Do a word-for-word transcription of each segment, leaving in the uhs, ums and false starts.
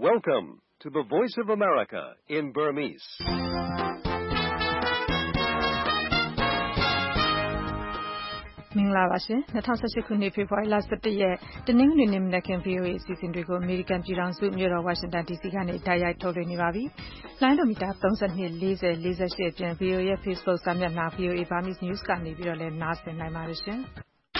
Welcome to the Voice of America in Burmese. ။မင်္ဂလာပါရှင်။၂၀၁၈ခုနှစ်ဖေဖော်ဝါရီလ၁၁ရက်တနင်္ဂနွေနေ့မနက်ခင်း ဗွီအိုအေအစီအစဉ်တွေကိုအမေရိကန်ပြည်ထောင်စုမြို့တော်ဝါရှင်တန်ဒီစီကနေတိုက်ရိုက်ထုတ်လွှင့်နေပါပြီ။လိုင်းဒိုမီတာသုံး၂ ၄၀ ၄၈အပြင် ဗွီအိုအေရဲ့ Facebook စာမျက်နှာ ဗွီအိုအေ Burmese News ကနေပြီးတော့လည်းနားဆင်နိုင်ပါတယ်ရှင်။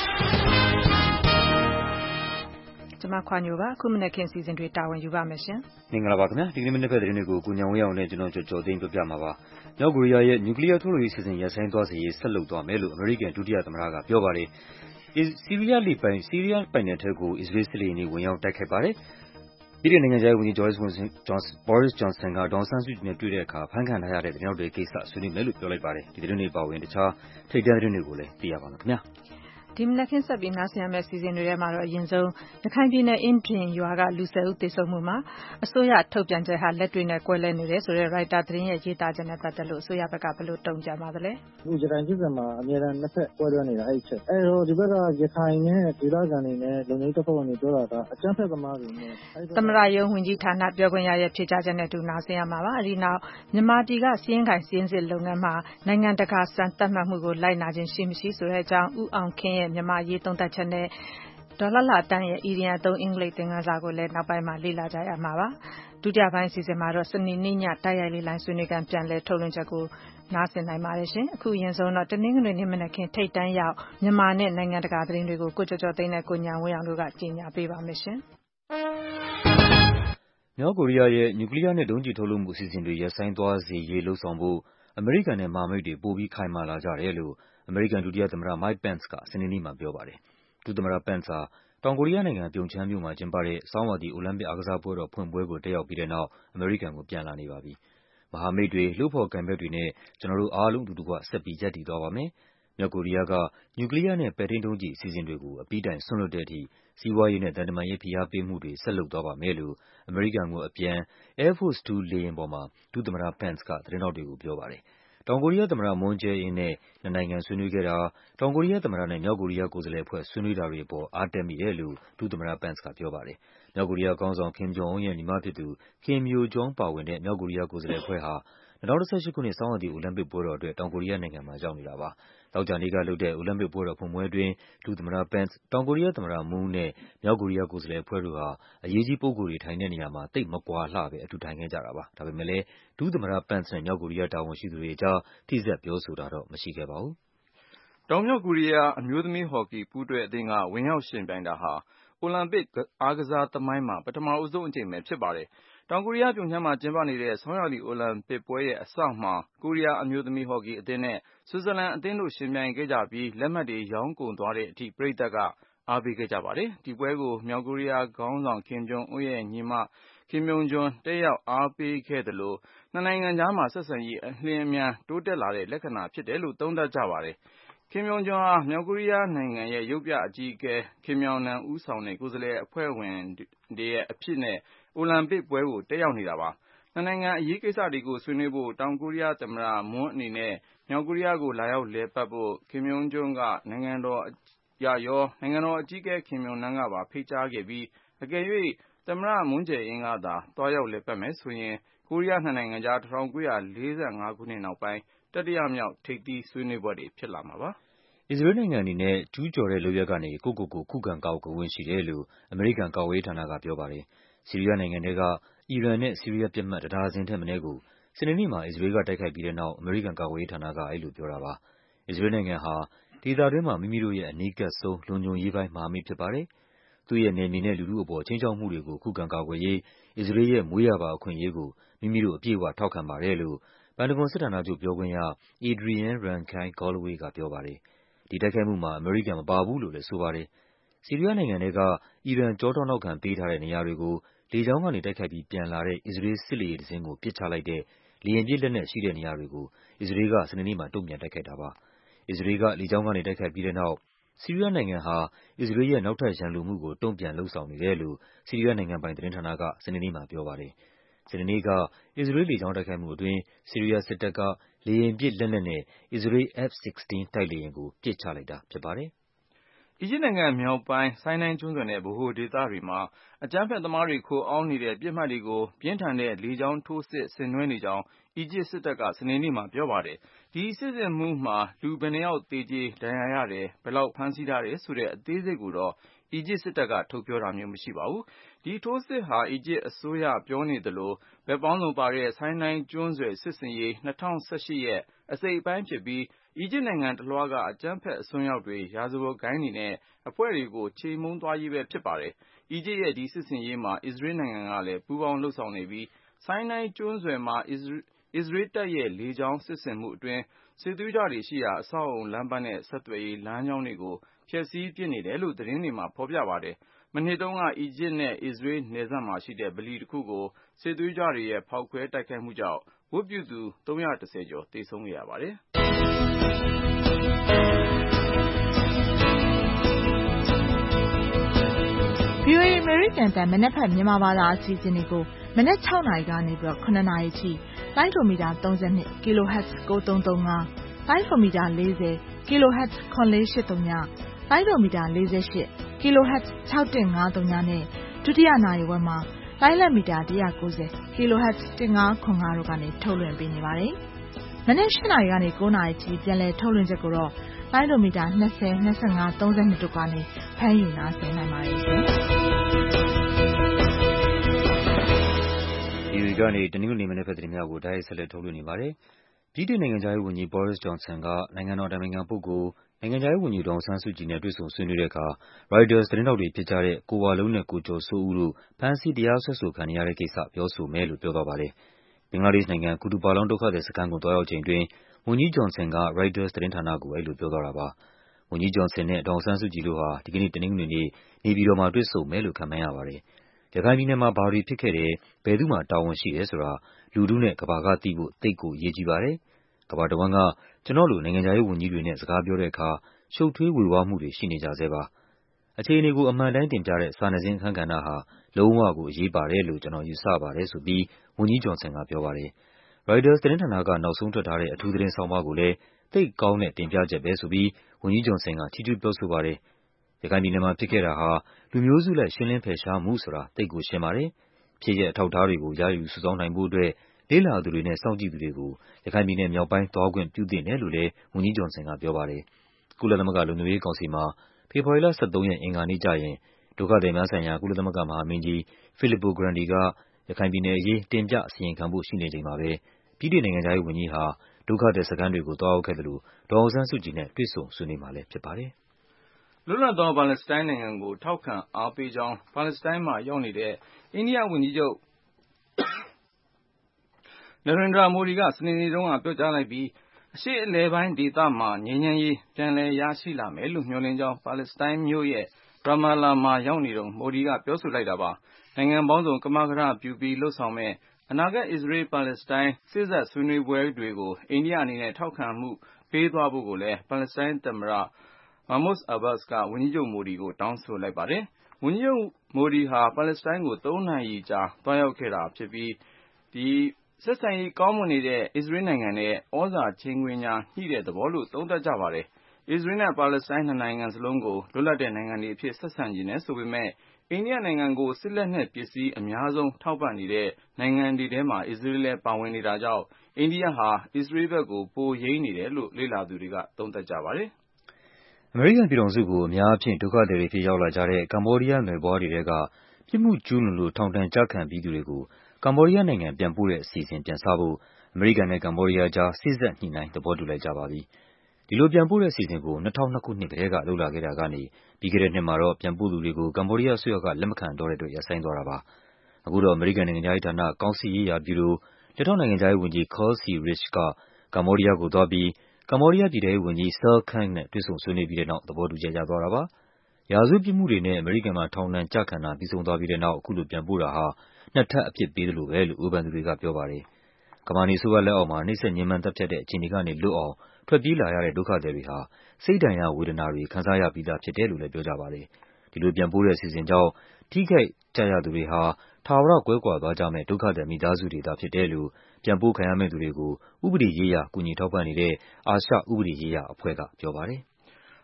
ကျွန်မခွာညိုပါအခုမနက်ခင်းစီစဉ်တွေတာဝန်ယူပါမယ်ရှင်။မင်္ဂလာပါခင်ဗျာ။ဒီကနေ့မနက်ဖက်သတင်းတွေကိုကိုညံဝင်းအောင်နဲ့ကျွန်တော်ကျော်ကျော်သိန်းပြပြမှာပါ။မြောက်ကိုရီးယားရဲ့နျူကလ িয়ার ထုတ်လုပ်ရေးစီစဉ်ရပ်ဆိုင်းသွားစေရေးဆက်လုပ်သွားမယ်လို့အမေရိကန်ဒုတိယသမ္မတကပြောပါတယ်။ဆီးရီးယားလေပိုင်ဆီးရီးယားပိုင်နယ်ထဲကိုအစ္စရေးစစ်လေယာဉ်တွေဝင်ရောက်တိုက်ခိုက်ပါတယ်။ပြည်ထောင်နိုင်ငံခြားရေးဝန်ကြီး Boris Johnson ကဒေါ်အောင်ဆန်းစုကြည်နဲ့တွေ့တဲ့အခါဖမ်းခံထားရတဲ့သတင်းထောက်တွေကိစ္စဆွေးနွေးမယ်လို့ပြောလိုက်ပါတယ်။ဒီသတင်းတွေပါဝင်တခြားထိပ်တန်းသတင်းတွေကိုလည်းသိရပါမယ်ခင်ဗျာ။ဒီမနက်ခင်းဆက်ပြီးနားဆင်ရမယ့်စီစဉ်တွေထဲမှာတော့အရင်ဆုံးရခိုင်ပြည်နယ်အင်းဒင်ရွာကလူဆယ်ဦးသေဆုံးမှုမှာအစိုးရထုတ်ပြန်ချက်ဟာလက်တွေ့နဲ့ကွဲလွဲနေတယ်ဆိုတဲ့ Reuters သတင်းရဲ့ရေးသားချက်နဲ့ပတ်သက်လို့အစိုးရဘက်ကဘယ်လိုတုံ့ပြန်ပါသလဲ။ဒီရခိုင်ပြည်နယ်မှာအများအားနှစ်ဖက်ကွဲလွဲနေတာအဲ့ချက်အဲ့တော့ဒီဘက်ကရခိုင်နဲ့ဒေသခံတွေနဲ့လူမျိုးတစ်ခုကနေပြောတာကအကြမ်းဖက်သမားတွေနဲ့သမရယုံဝင်ကြီးဌာနပြောခွင့်ရရဲ့ဖြေကြားချက်နဲ့တူနားဆင်ရမှာပါ။အဲဒီနောက်မြန်မာပြည်ကစီးရင်ခိုင်စီးရင်စစ်လုပ်ငန်းမှာနိုင်ငံတကာစံသတ်မှတ်မှုကိုလိုက်နာခြင်းရှိမရှိဆိုတဲ့အကြောင်းဦးအောင်ခင်းရဲ့မြန်မာရေးသုံးသပ်ချက်နဲ့ဒေါ်လာလာတန်းရဲ့အီဒီယံသုံးအင်္ဂလိပ်သင်ခန်းစာကိုလည်းနောက်ပိုင်းမှာလေ့လာကြရမှာပါ။ဒုတိယပိုင်းအစီအစဉ်မှာတော့စနေနေ့ညတိုက်ရိုက်လေးလိုင်းဆွေးနွေးကန်ပြန်လည်ထုတ်လွှင့်ချက်ကိုနားဆင်နိုင်ပါတယ်ရှင်။အခုအရင်ဆုံးတော့တနင်္ဂနွေနေ့မနက်ခင်းထိပ်တန်းရောက်မြန်မာနဲ့နိုင်ငံတကာသတင်းတွေကိုကိုကျော်ကျော်သိန်းနဲ့ကိုညာဝင်းအောင်တို့ကကြီးညာပေးပါမယ်ရှင်။မြောက်ကိုရီးယားရဲ့နျူကလ িয়ার နဲ့ဒုံးကျည်ထုတ်လုပ်မှုအစီအစဉ်တွေရပ်ဆိုင်းသွားစေရေးလှုံ့ဆော်ဖို့အမေရိကန်နဲ့မဟာမိတ်တွေပိုပြီးခိုင်မာလာကြတယ်လို့အမေရိကန်ဒုတိယသမ္မတ Mike Pence ကစနေနေ့မှာပြောပါတယ်။ဒုသမ္မတ Pence ဟာတောင်ကိုရီးယားနိုင်ငံပြုံချမ်းမြို့မှာကျင်းပတဲ့ဆောင်းရာသီအိုလံပစ်အားကစားပွဲတော်ဖွင့်ပွဲကိုတက်ရောက်ပြီးတဲ့နောက်အမေရိကန်ကိုပြန်လာနေပါပြီ။မဟာမိတ်တွေလုပ်ဖော်ကိုင်ဘက်တွေနဲ့ကျနော်တို့အားလုံးအတူတကွဆက်ပြီးရပ်တည်သွားပါမယ်။မြောက်ကိုရီးယားကနျူကလ িয়ার နဲ့ပဲ့ထိန်းဒုံးကျည်အစီအစဉ်တွေကိုအပြီးတိုင်စွန့်လွှတ်တဲ့အထိစီးပွားရေးနဲ့သံတမန်ရေးဖိအားပေးမှုတွေဆက်လုပ်သွားပါမယ်လို့အမေရိကန်ကိုအပြန် Air Force တူလေယာဉ်ပေါ်မှာဒုသမ္မတ Pence ကသတင်းထောက်တွေကိုပြောပါတယ်။တောင်ကိုရီးယားသမ္မတ Moon Jae-in နဲ့နှစ်နိုင်ငံဆွေးနွေးခဲ့တာ၊တောင်ကိုရီးယားသမ္မတနဲ့မြောက်ကိုရီးယားကိုယ်စားလှယ်အဖွဲ့ဆွေးနွေးတာတွေအပေါ်အားတက်မိတယ်လို့ဒုသမ္မတ Pence ကပြောပါတယ်။မြောက်ကိုရီးယားခေါင်းဆောင် Kim Jong Un ရဲ့ညီမဖြစ်သူ Kim Yo Jong ပါဝင်တဲ့မြောက်ကိုရီးယားကိုယ်စားလှယ်အဖွဲ့ဟာ၂၀၁၈ခုနှစ်ဆောင်းရာသီအိုလံပစ်ပွဲတော်အတွက်တောင်ကိုရီးယားနိုင်ငံမှာရောက်နေတာပါ။သောကြာနေ့ကလုပ်တဲ့အိုလံပစ်ပွဲတော်ဖွင့်ပွဲအတွင်းဒုသမ္မတ Pence ၊တောင်ကိုရီးယားသမ္မတ Moon နဲ့မြောက်ကိုရီးယားကိုယ်စားလှယ်အဖွဲ့တို့ဟာအရေးကြီးပုဂ္ဂိုလ်တွေထိုင်တဲ့နေရာမှာသိပ်မကွာလှဘဲအတူထိုင်ခဲ့ကြတာပါ။ဒါပေမဲ့လည်းဒုသမ္မတ Pence နဲ့မြောက်ကိုရီးယားတာဝန်ရှိသူတွေအကြားထိစပ်ပြောဆိုတာတော့မရှိခဲ့ပါဘူး။တောင်မြောက်ကိုရီးယားအမျိုးသမီးဟော်ကီပူးတွဲအသင်းကဝင်ရောက်ယှဉ်ပြိုင်တာဟာအိုလံပစ်အားကစားသမိုင်းမှာပထမဆုံးအကြိမ်ပဲဖြစ်ပါတယ်။တောင်ကိုရီးယားပြုံချမ်းမှာကျင်းပနေတဲ့ဆောင်းရာသီအိုလံပစ်ပွဲရဲ့အစမှာကိုရီးယားအမျိုးသမီးဟော်ကီအသင်းနဲ့ဆွစ်ဇာလန်အသင်းတို့ယှဉ်ပြိုင်ခဲ့ကြပြီးလက်မှတ်တွေရောင်းကုန်သွားတဲ့အထိပရိသတ်ကအားပေးခဲ့ကြပါတယ်။ဒီပွဲကိုမြောက်ကိုရီးယားခေါင်းဆောင် Kim Jong Un ရဲ့ညီမ Kim Yo-jong တက်ရောက်အားပေးခဲ့သလိုနှစ်နိုင်ငံကြားမှာဆက်ဆံရေးအလျင်အမြန်တိုးတက်လာတဲ့လက္ခဏာဖြစ်တယ်လို့သုံးသပ်ကြပါတယ်။ Kim Yo-jong ဟာမြောက်ကိုရီးယားနိုင်ငံရဲ့ရုပ်ပြအကြီးအကဲ Kim Yong-nam ဦးဆောင်တဲ့ကိုယ်စားလှယ်အဖွဲ့ဝင်တွေအဖြစ်နဲ့အိုလံပစ်ပွဲကိုတက်ရောက်နေတာပါ။နှစ်နိုင်ငံအရေးကိစ္စတွေကိုဆွေးနွေးဖို့တောင်ကိုရီးယားသမ္မတ Moon အနေနဲ့မြောက်ကိုရီးယားကိုလာရောက်လည်ပတ်ဖို့Kim Yo-jong ကနိုင်ငံတော်အရရောနိုင်ငံတော်အကြီးအကဲ Kim Yong-nam ကပါဖိတ်ကြားခဲ့ပြီးအကယ်၍သမ္မတ Moon Jae-in ကသာသွားရောက်လည်ပတ်မယ်ဆိုရင်ကိုရီးယားနှစ်နိုင်ငံကြား၁၉၄၅ခုနှစ်နောက်ပိုင်းတတိယမြောက်ထိပ်သီးဆွေးနွေးပွဲတွေဖြစ်လာမှာပါ။အစ္စရေးနိုင်ငံအနေနဲ့ကျူးကျော်တဲ့လုပ်ရပ်ကနေကိုယ့်ကိုယ်ကိုခုခံကာကွယ်ခွင့်ရှိတယ်လို့အမေရိကန်ကာကွယ်ရေးဌာနကပြောပါတယ်။ဆီးရီးယားနိုင်ငံထဲကအီရန်နဲ့ဆီးရီးယားပစ်မှတ်တဒါဇင်ထက်မနည်းကိုစနေနေ့မှာအစ္စရေးကတိုက်ခိုက်ပြီးတဲ့နောက်အမေရိကန်ကာကွယ်ရေးဌာနကအဲဒီလိုပြောတာပါ။အစ္စရေးနိုင်ငံဟာဒေသတွင်းမှာမိမိတို့ရဲ့အနီးကပ်ဆုံးလုံခြုံရေးပိုင်းမဟာမိတ်ဖြစ်ပါတယ်။သူ့ရဲ့နယ်မြေနဲ့လူထုအပေါ်ခြိမ်းခြောက်မှုတွေကိုခုခံကာကွယ်ရေးအစ္စရေးရဲ့မွေးရာပါအခွင့်အရေးကိုမိမိတို့အပြည့်အဝထောက်ခံပါတယ်လို့ပန်တဂွန်စစ်ဌာနချုပ်ပြောခွင့်ရ Adrienne Rankin Galloway ကပြောပါတယ်။ဒီတိုက်ခိုက်မှုမှာအမေရိကန်မပါဘူးလို့လည်းဆိုပါတယ်။ဆီးရီးယားနိုင်ငံထဲကအီရန်ကျောထောက်နောက်ခံပေးထားတဲ့နေရာတွေကိုလေကြောင်းကနေတိုက်ခိုက်ပြီးပြန်လာတဲ့အစ္စရေးစစ်လေယာဉ်တစင်းကိုပစ်ချလိုက်တဲ့လေယာဉ်ပစ်လက်နက်ရှိတဲ့နေရာတွေကိုအစ္စရေးကစနေနေ့မှာတုံ့ပြန်တိုက်ခိုက်တာပါ။အစ္စရေးကလေကြောင်းကနေတိုက်ခိုက်ပြီးတဲ့နောက်ဆီးရီးယားနိုင်ငံဟာအစ္စရေးရဲ့နောက်ထပ်ရန်လိုမှုကိုတုံ့ပြန်လုပ်ဆောင်နေတယ်လို့ဆီးရီးယားနိုင်ငံပိုင်သတင်းဌာနကစနေနေ့မှာပြောပါတယ်။စနေနေ့ကအစ္စရေးလေကြောင်းတိုက်ခိုက်မှုအတွင်းဆီးရီးယားစစ်တပ်ကလေယာဉ်ပစ်လက်နက်နဲ့အစ္စရေး F 16 တိုက်လေယာဉ်ကိုပစ်ချလိုက်တာဖြစ်ပါတယ်။အီဂျစ်နိုင်ငံမြောက်ပိုင်းဆိုင်းနိုင်းကျွန်းဆွယ်နဲ့ဗဟိုဒေသတွေမှာအကြမ်းဖက်သမားတွေခိုအောင်းနေတဲ့ပစ်မှတ်တွေကိုပြင်းထန်တဲ့လေကြောင်းထိုးစစ်ဆင်နွှဲနေကြောင်းအီဂျစ်စစ်တပ်ကစနေနေ့မှာပြောပါတယ်။ဒီစစ်ဆင်မှုမှာလူဘယ်နှယောက်သေကြေဒဏ်ရာရတယ်ဘယ်လောက်ဖမ်းဆီးထားတယ်ဆိုတဲ့အသေးစိတ်ကိုတော့အီဂျစ်စစ်တပ်ကထုတ်ပြောတာမျိုးမရှိပါဘူး။ဒီထိုးစစ်ဟာအီဂျစ်အစိုးရပြောနေသလိုဘက်ပေါင်းစုံပါတဲ့ဆိုင်းနိုင်းကျွန်းဆွယ်စစ်ဆင်ရေး၂၀၁၈ရဲ့အစိတ်အပိုင်းဖြစ်ပြီးအီဂျစ်နိုင်ငံတလွှားကအကြမ်းဖက်အစွန်းရောက်တွေရာဇဝတ်ဂိုဏ်းတွေနဲ့အဖွဲ့တွေကိုချေမှုန်းသွားရေးပဲဖြစ်ပါတယ်။အီဂျစ်ရဲ့ဒီစစ်ဆင်ရေးမှာအစ္စရေးနိုင်ငံကလည်းပူးပေါင်းလှုပ်ဆောင်နေပြီးဆိုင်းနိုင်းကျွန်းဆွယ်မှာအစ္စရေးတပ်ရဲ့လေကြောင်းစစ်ဆင်မှုအတွင်းစစ်သွေးကြွတွေရှိရာအဆောက်အအုံလမ်းပန်းနဲ့ဆက်သွယ်ရေးလမ်းကြောင်းတွေကိုဖျက်ဆီးပစ်နေတယ်လို့သတင်းတွေမှာဖော်ပြပါတယ်။မနှစ်တုန်းကအီဂျစ်နဲ့အစ္စရေးနယ်စပ်မှာရှိတဲ့ဗလီတစ်ခုကိုစစ်သွေးကြွတွေရဲ့ဖောက်ခွဲတိုက်ခိုက်မှုကြောင့်ဝတ်ပြုသူသုံးရာ၁၀ကျော်သေဆုံးခဲ့ရပါတယ်။ဗွီအိုအေ American အသံမနက်ဖြန်မြန်မာဘာသာအစီအစဉ်တွေကိုမနက်၆နာရီကနေပြီးတော့ခုနှစ်နာရီထိလိုင်းဒိုမီတာသုံး၂ kilohertz ကိုသုံးသုံး၅ လိုင်းဒိုမီတာ၄၀ kilohertz ခွန်လေးရှစ်သုံးည လိုင်းဒိုမီတာ၄၈ kilohertz ၆၁၅သုံးညနဲ့ဒုတိယနာရီဝက်မှာလိုင်းလက်မီတာ၁၉၀ kilohertz ၁၅ခွန်၅တို့ကနေထုတ်လွှင့်ပေးနေပါတယ်။မနက်၈နာရီကနေ၉နာရီထိပြန်လည်ထုတ်လွှင့်ချက်ကိုတော့လိုင်းဒိုမီတာ၂၀ ၂၅ ၃၂တို့ကနေဖမ်းယူနားဆင်နိုင်ပါတယ်ရှင်။ဗီအိုအေကနေတနင်္ဂနွေနေ့မနက်ဖက်သတင်းများကိုတိုက်ရိုက်ဆက်လက်ထုတ်လွှင့်နေပါတယ်။ဗြိတိန်နိုင်ငံခြားရေးဝန်ကြီး Boris Johnson ကနိုင်ငံတော်အတိုင်ပင်ခံပုဂ္ဂိုလ်၊နိုင်ငံခြားရေးဝန်ကြီးဒေါ်အောင်ဆန်းစုကြည်နဲ့တွေ့ဆုံဆွေးနွေးတဲ့အခါ ရိုက်တာသတင်းထောက်တွေဖြစ်ကြတဲ့ကိုဝလုံးနဲ့ကိုကျော်စိုးဦးတို့ဖမ်းဆီးတရားစွဲဆိုခံနေရတဲ့ကိစ္စပြောဆိုမယ်လို့ပြောသွားပါတယ်။ဘင်္ဂလားဒေ့ရှ်နိုင်ငံ၊ ကူတူပါလောင်းဒုက္ခသည်စခန်းကိုသွားရောက်ချိန်အတွင်းဝန်ကြီး Johnson ကရိုက်တာသတင်းဌာနကိုအဲဒီလိုပြောသွားတာပါ။ဝန်ကြီး Johnson နဲ့ဒေါ်အောင်ဆန်းစုကြည်တို့ဟာဒီကနေ့တနင်္ဂနွေနေ့နေပြည်တော်မှာတွေ့ဆုံမယ်လို့ခန့်မှန်းရပါတယ်။ရခိုင်ပြည်နယ်မှာဘာတွေဖြစ်ခဲ့တယ်၊ဘယ်သူ့မှာတာဝန်ရှိတယ်ဆိုတာလူထုနဲ့ကမ္ဘာကသိဖို့သိပ်ကိုအရေးကြီးပါတယ်။ကမ္ဘာတဝန်းကကျနော့်လိုနိုင်ငံခြားရေးဝန်ကြီးတွေနဲ့စကားပြောတဲ့အခါရှုပ်ထွေးဝေဝါးမှုတွေရှိနေကြဆဲပါ။အခြေအနေကိုအမှန်တိုင်းတင်ပြတဲ့စာနယ်ဇင်းအခန်းကဏ္ဍဟာလုံးဝကိုအရေးပါတယ်လို့ကျနော်ယူဆပါတယ်ဆိုပြီးဝန်ကြီး Johnson ကပြောပါတယ်။ရိုက်တာသတင်းဌာနကနောက်ဆုံးထွက်ထားတဲ့အထူးသတင်းဆောင်းပါးကိုလည်းသိပ်ကောင်းတဲ့တင်ပြချက်ပဲဆိုပြီးဝန်ကြီး Johnson ကချီးကျူးပြောဆိုပါတယ်။ရခိုင်ပြည်နယ်မှာဖြစ်ခဲ့တာဟာလူမျိုးစုလိုက်ရှင်းလင်းဖယ်ရှားမှုဆိုတာသိပ်ကိုရှင်းပါတယ်။ဖြစ်ရပ်အထောက်အထားတွေကိုရယူစုဆောင်းနိုင်ဖို့အတွက်လေ့လာသူတွေနဲ့စောင့်ကြည့်သူတွေကိုရခိုင်ပြည်နယ်မြောက်ပိုင်းသွားခွင့်ပြုသင့်တယ်လို့လည်းဝန်ကြီး Johnson ကပြောပါတယ်။ကုလသမဂ္ဂလုံခြုံရေးကောင်စီမှာဖေဖော်ဝါရီလ၁၃ရက်အင်္ဂါနေ့ကျရင်ဒုက္ခသည်များဆိုင်ရာကုလသမဂ္ဂမဟာမင်းကြီး Filippo Grandi ကရခိုင်ပြည်နယ်အရေးတင်ပြအစီရင်ခံဖို့ရှိနေချိန်မှာပဲဗြိတိန်နိုင်ငံခြားရေးဝန်ကြီးဟာဒုက္ခသည်စခန်းတွေကိုသွားရောက်ခဲ့သလိုဒေါ်အောင်ဆန်းစုကြည်နဲ့တွေ့ဆုံဆွေးနွေးမှာလည်းဖြစ်ပါတယ်။လွတ်လပ်သောပါလက်စတိုင်းနိုင်ငံကိုထောက်ခံအားပေးကြောင်းပါလက်စတိုင်းမှာရောက်နေတဲ့အိန္ဒိယဝန်ကြီးချုပ်နရိန္ဒရာမိုဒီကစနေနေ့တုန်းကပြောကြားလိုက်ပြီးအရှေ့အလယ်ပိုင်းဒေသမှာငြိမ်းချမ်းရေးပြန်လည်ရရှိလာမယ်လို့မျှော်လင့်ကြောင်းပါလက်စတိုင်းမြို့ရဲ့ရာမာလာမှာရောက်နေတုန်းမိုဒီကပြောဆိုလိုက်တာပါ။နိုင်ငံပေါင်းစုံကမကထပြုပြီးလုပ်ဆောင်မဲ့အနာဂတ်အစ္စရေး-ပါလက်စတိုင်းစေ့စပ်ဆွေးနွေးပွဲတွေကိုအိန္ဒိယအနေနဲ့ထောက်ခံမှုပေးသွားဖို့ကိုလည်းပါလက်စတိုင်းသမ္မတMahmoud Abbas ကဝန်ကြီးချုပ်မိုဒီကိုတောင်းဆိုလိုက်ပါတယ်။ဝန်ကြီးချုပ်မိုဒီဟာပါလက်စတိုင်းကိုသုံးနာရီကြာသွားရောက်ခဲ့တာဖြစ်ပြီးဒီဆက်ဆံရေးကောင်းမွန်နေတဲ့အစ္စရေးနိုင်ငံနဲ့ဩဇာချိန်ခွင်လျှာညှိတဲ့သဘောလို့သုံးသပ်ကြပါတယ်။အစ္စရေးနဲ့ပါလက်စတိုင်းနှစ်နိုင်ငံစလုံးကိုလွတ်လပ်တဲ့နိုင်ငံတွေအဖြစ်ဆက်ဆံချင်တယ်ဆိုပေမဲ့အိန္ဒိယနိုင်ငံကိုစစ်လက်နက်ပစ္စည်းအများဆုံးထောက်ပံ့နေတဲ့နိုင်ငံတွေထဲမှာအစ္စရေးလည်းပါဝင်နေတာကြောင့်အိန္ဒိယဟာအစ္စရေးဘက်ကိုပိုယိမ်းနေတယ်လို့လေ့လာသူတွေကသုံးသပ်ကြပါတယ်။အမေရိကန်ပြည်ထောင်စုကိုအများအားဖြင့်ဒုက္ခသည်တွေဖြစ်ရောက်လာကြတဲ့ကမ္ဘောဒီးယားနွယ်ဖွားတွေထဲကပြစ်မှုကျူးလွန်လို့ထောင်ဒဏ်ကျခံပြီးသူတွေကိုကမ္ဘောဒီးယားနိုင်ငံပြန်ပို့တဲ့အစီအစဉ်ပြန်စဖို့အမေရိကန်နဲ့ကမ္ဘောဒီးယားကြားစေ့စပ်ညှိနှိုင်းသဘောတူလိုက်ကြပါပြီ။ဒီလိုပြန်ပို့တဲ့အစီအစဉ်ကို၂၀၀၂ခုနှစ်ကတည်းကလုပ်လာခဲ့တာကနေပြီးခဲ့တဲ့နှစ်မှာတော့ပြန်ပို့သူတွေကိုကမ္ဘောဒီးယားအစိုးရကလက်မခံတော့တဲ့အတွက်ရပ်ဆိုင်းသွားတာပါ။အခုတော့အမေရိကန်နိုင်ငံခြားရေးဌာနကောင်စစ်ရေးရာဗျူရိုလက်ထောက်နိုင်ငံခြားရေးဝန်ကြီး Kelsey Rich ကကမ္ဘောဒီးယားကိုသွားပြီးကမ္ဘောဒီးယားပြည်ထဲရေးဝန်ကြီး Sal Kang နဲ့တွေ့ဆုံဆွေးနွေးပြီးတဲ့နောက်သဘောတူချက်ရသွားတာပါ။ရာဇဝတ်ပြစ်မှုတွေနဲ့အမေရိကန်မှာထောင်ဒဏ်ကျခံတာပြီးဆုံးသွားပြီးတဲ့နောက်အခုလိုပြန်ပို့တာဟာနှစ်ထပ်အပြစ်ပေးသလိုပဲလို့ဝေဖန်သူတွေကပြောပါတယ်။ကမ္ဘာနေအစိုးရလက်အောက်မှာနှိပ်စက်ညှဉ်းပန်းသတ်ဖြတ်တဲ့အခြေအနေကနေလွတ်အောင်ထွက်ပြေးလာရတဲ့ဒုက္ခသည်တွေဟာစိတ်ဒဏ်ရာဝေဒနာတွေခံစားရပြီးသားဖြစ်တယ်လို့လည်းပြောကြပါတယ်။ဒီလိုပြန်ပို့တဲ့အစီအစဉ်ကြောင့်ထိခိုက်ကျရသူတွေဟာထာဝရကွဲကွာသွားကြမယ့်ဒုက္ခသည်မိသားစုတွေသာဖြစ်တယ်လို့ပြန်ပို့ခံရမယ့်သူတွေကိုဥပဒေရေးရာကူညီထောက်ပံ့နေတဲ့အာရှဥပဒေရေးရာအဖွဲ့ကပြောပါတယ်။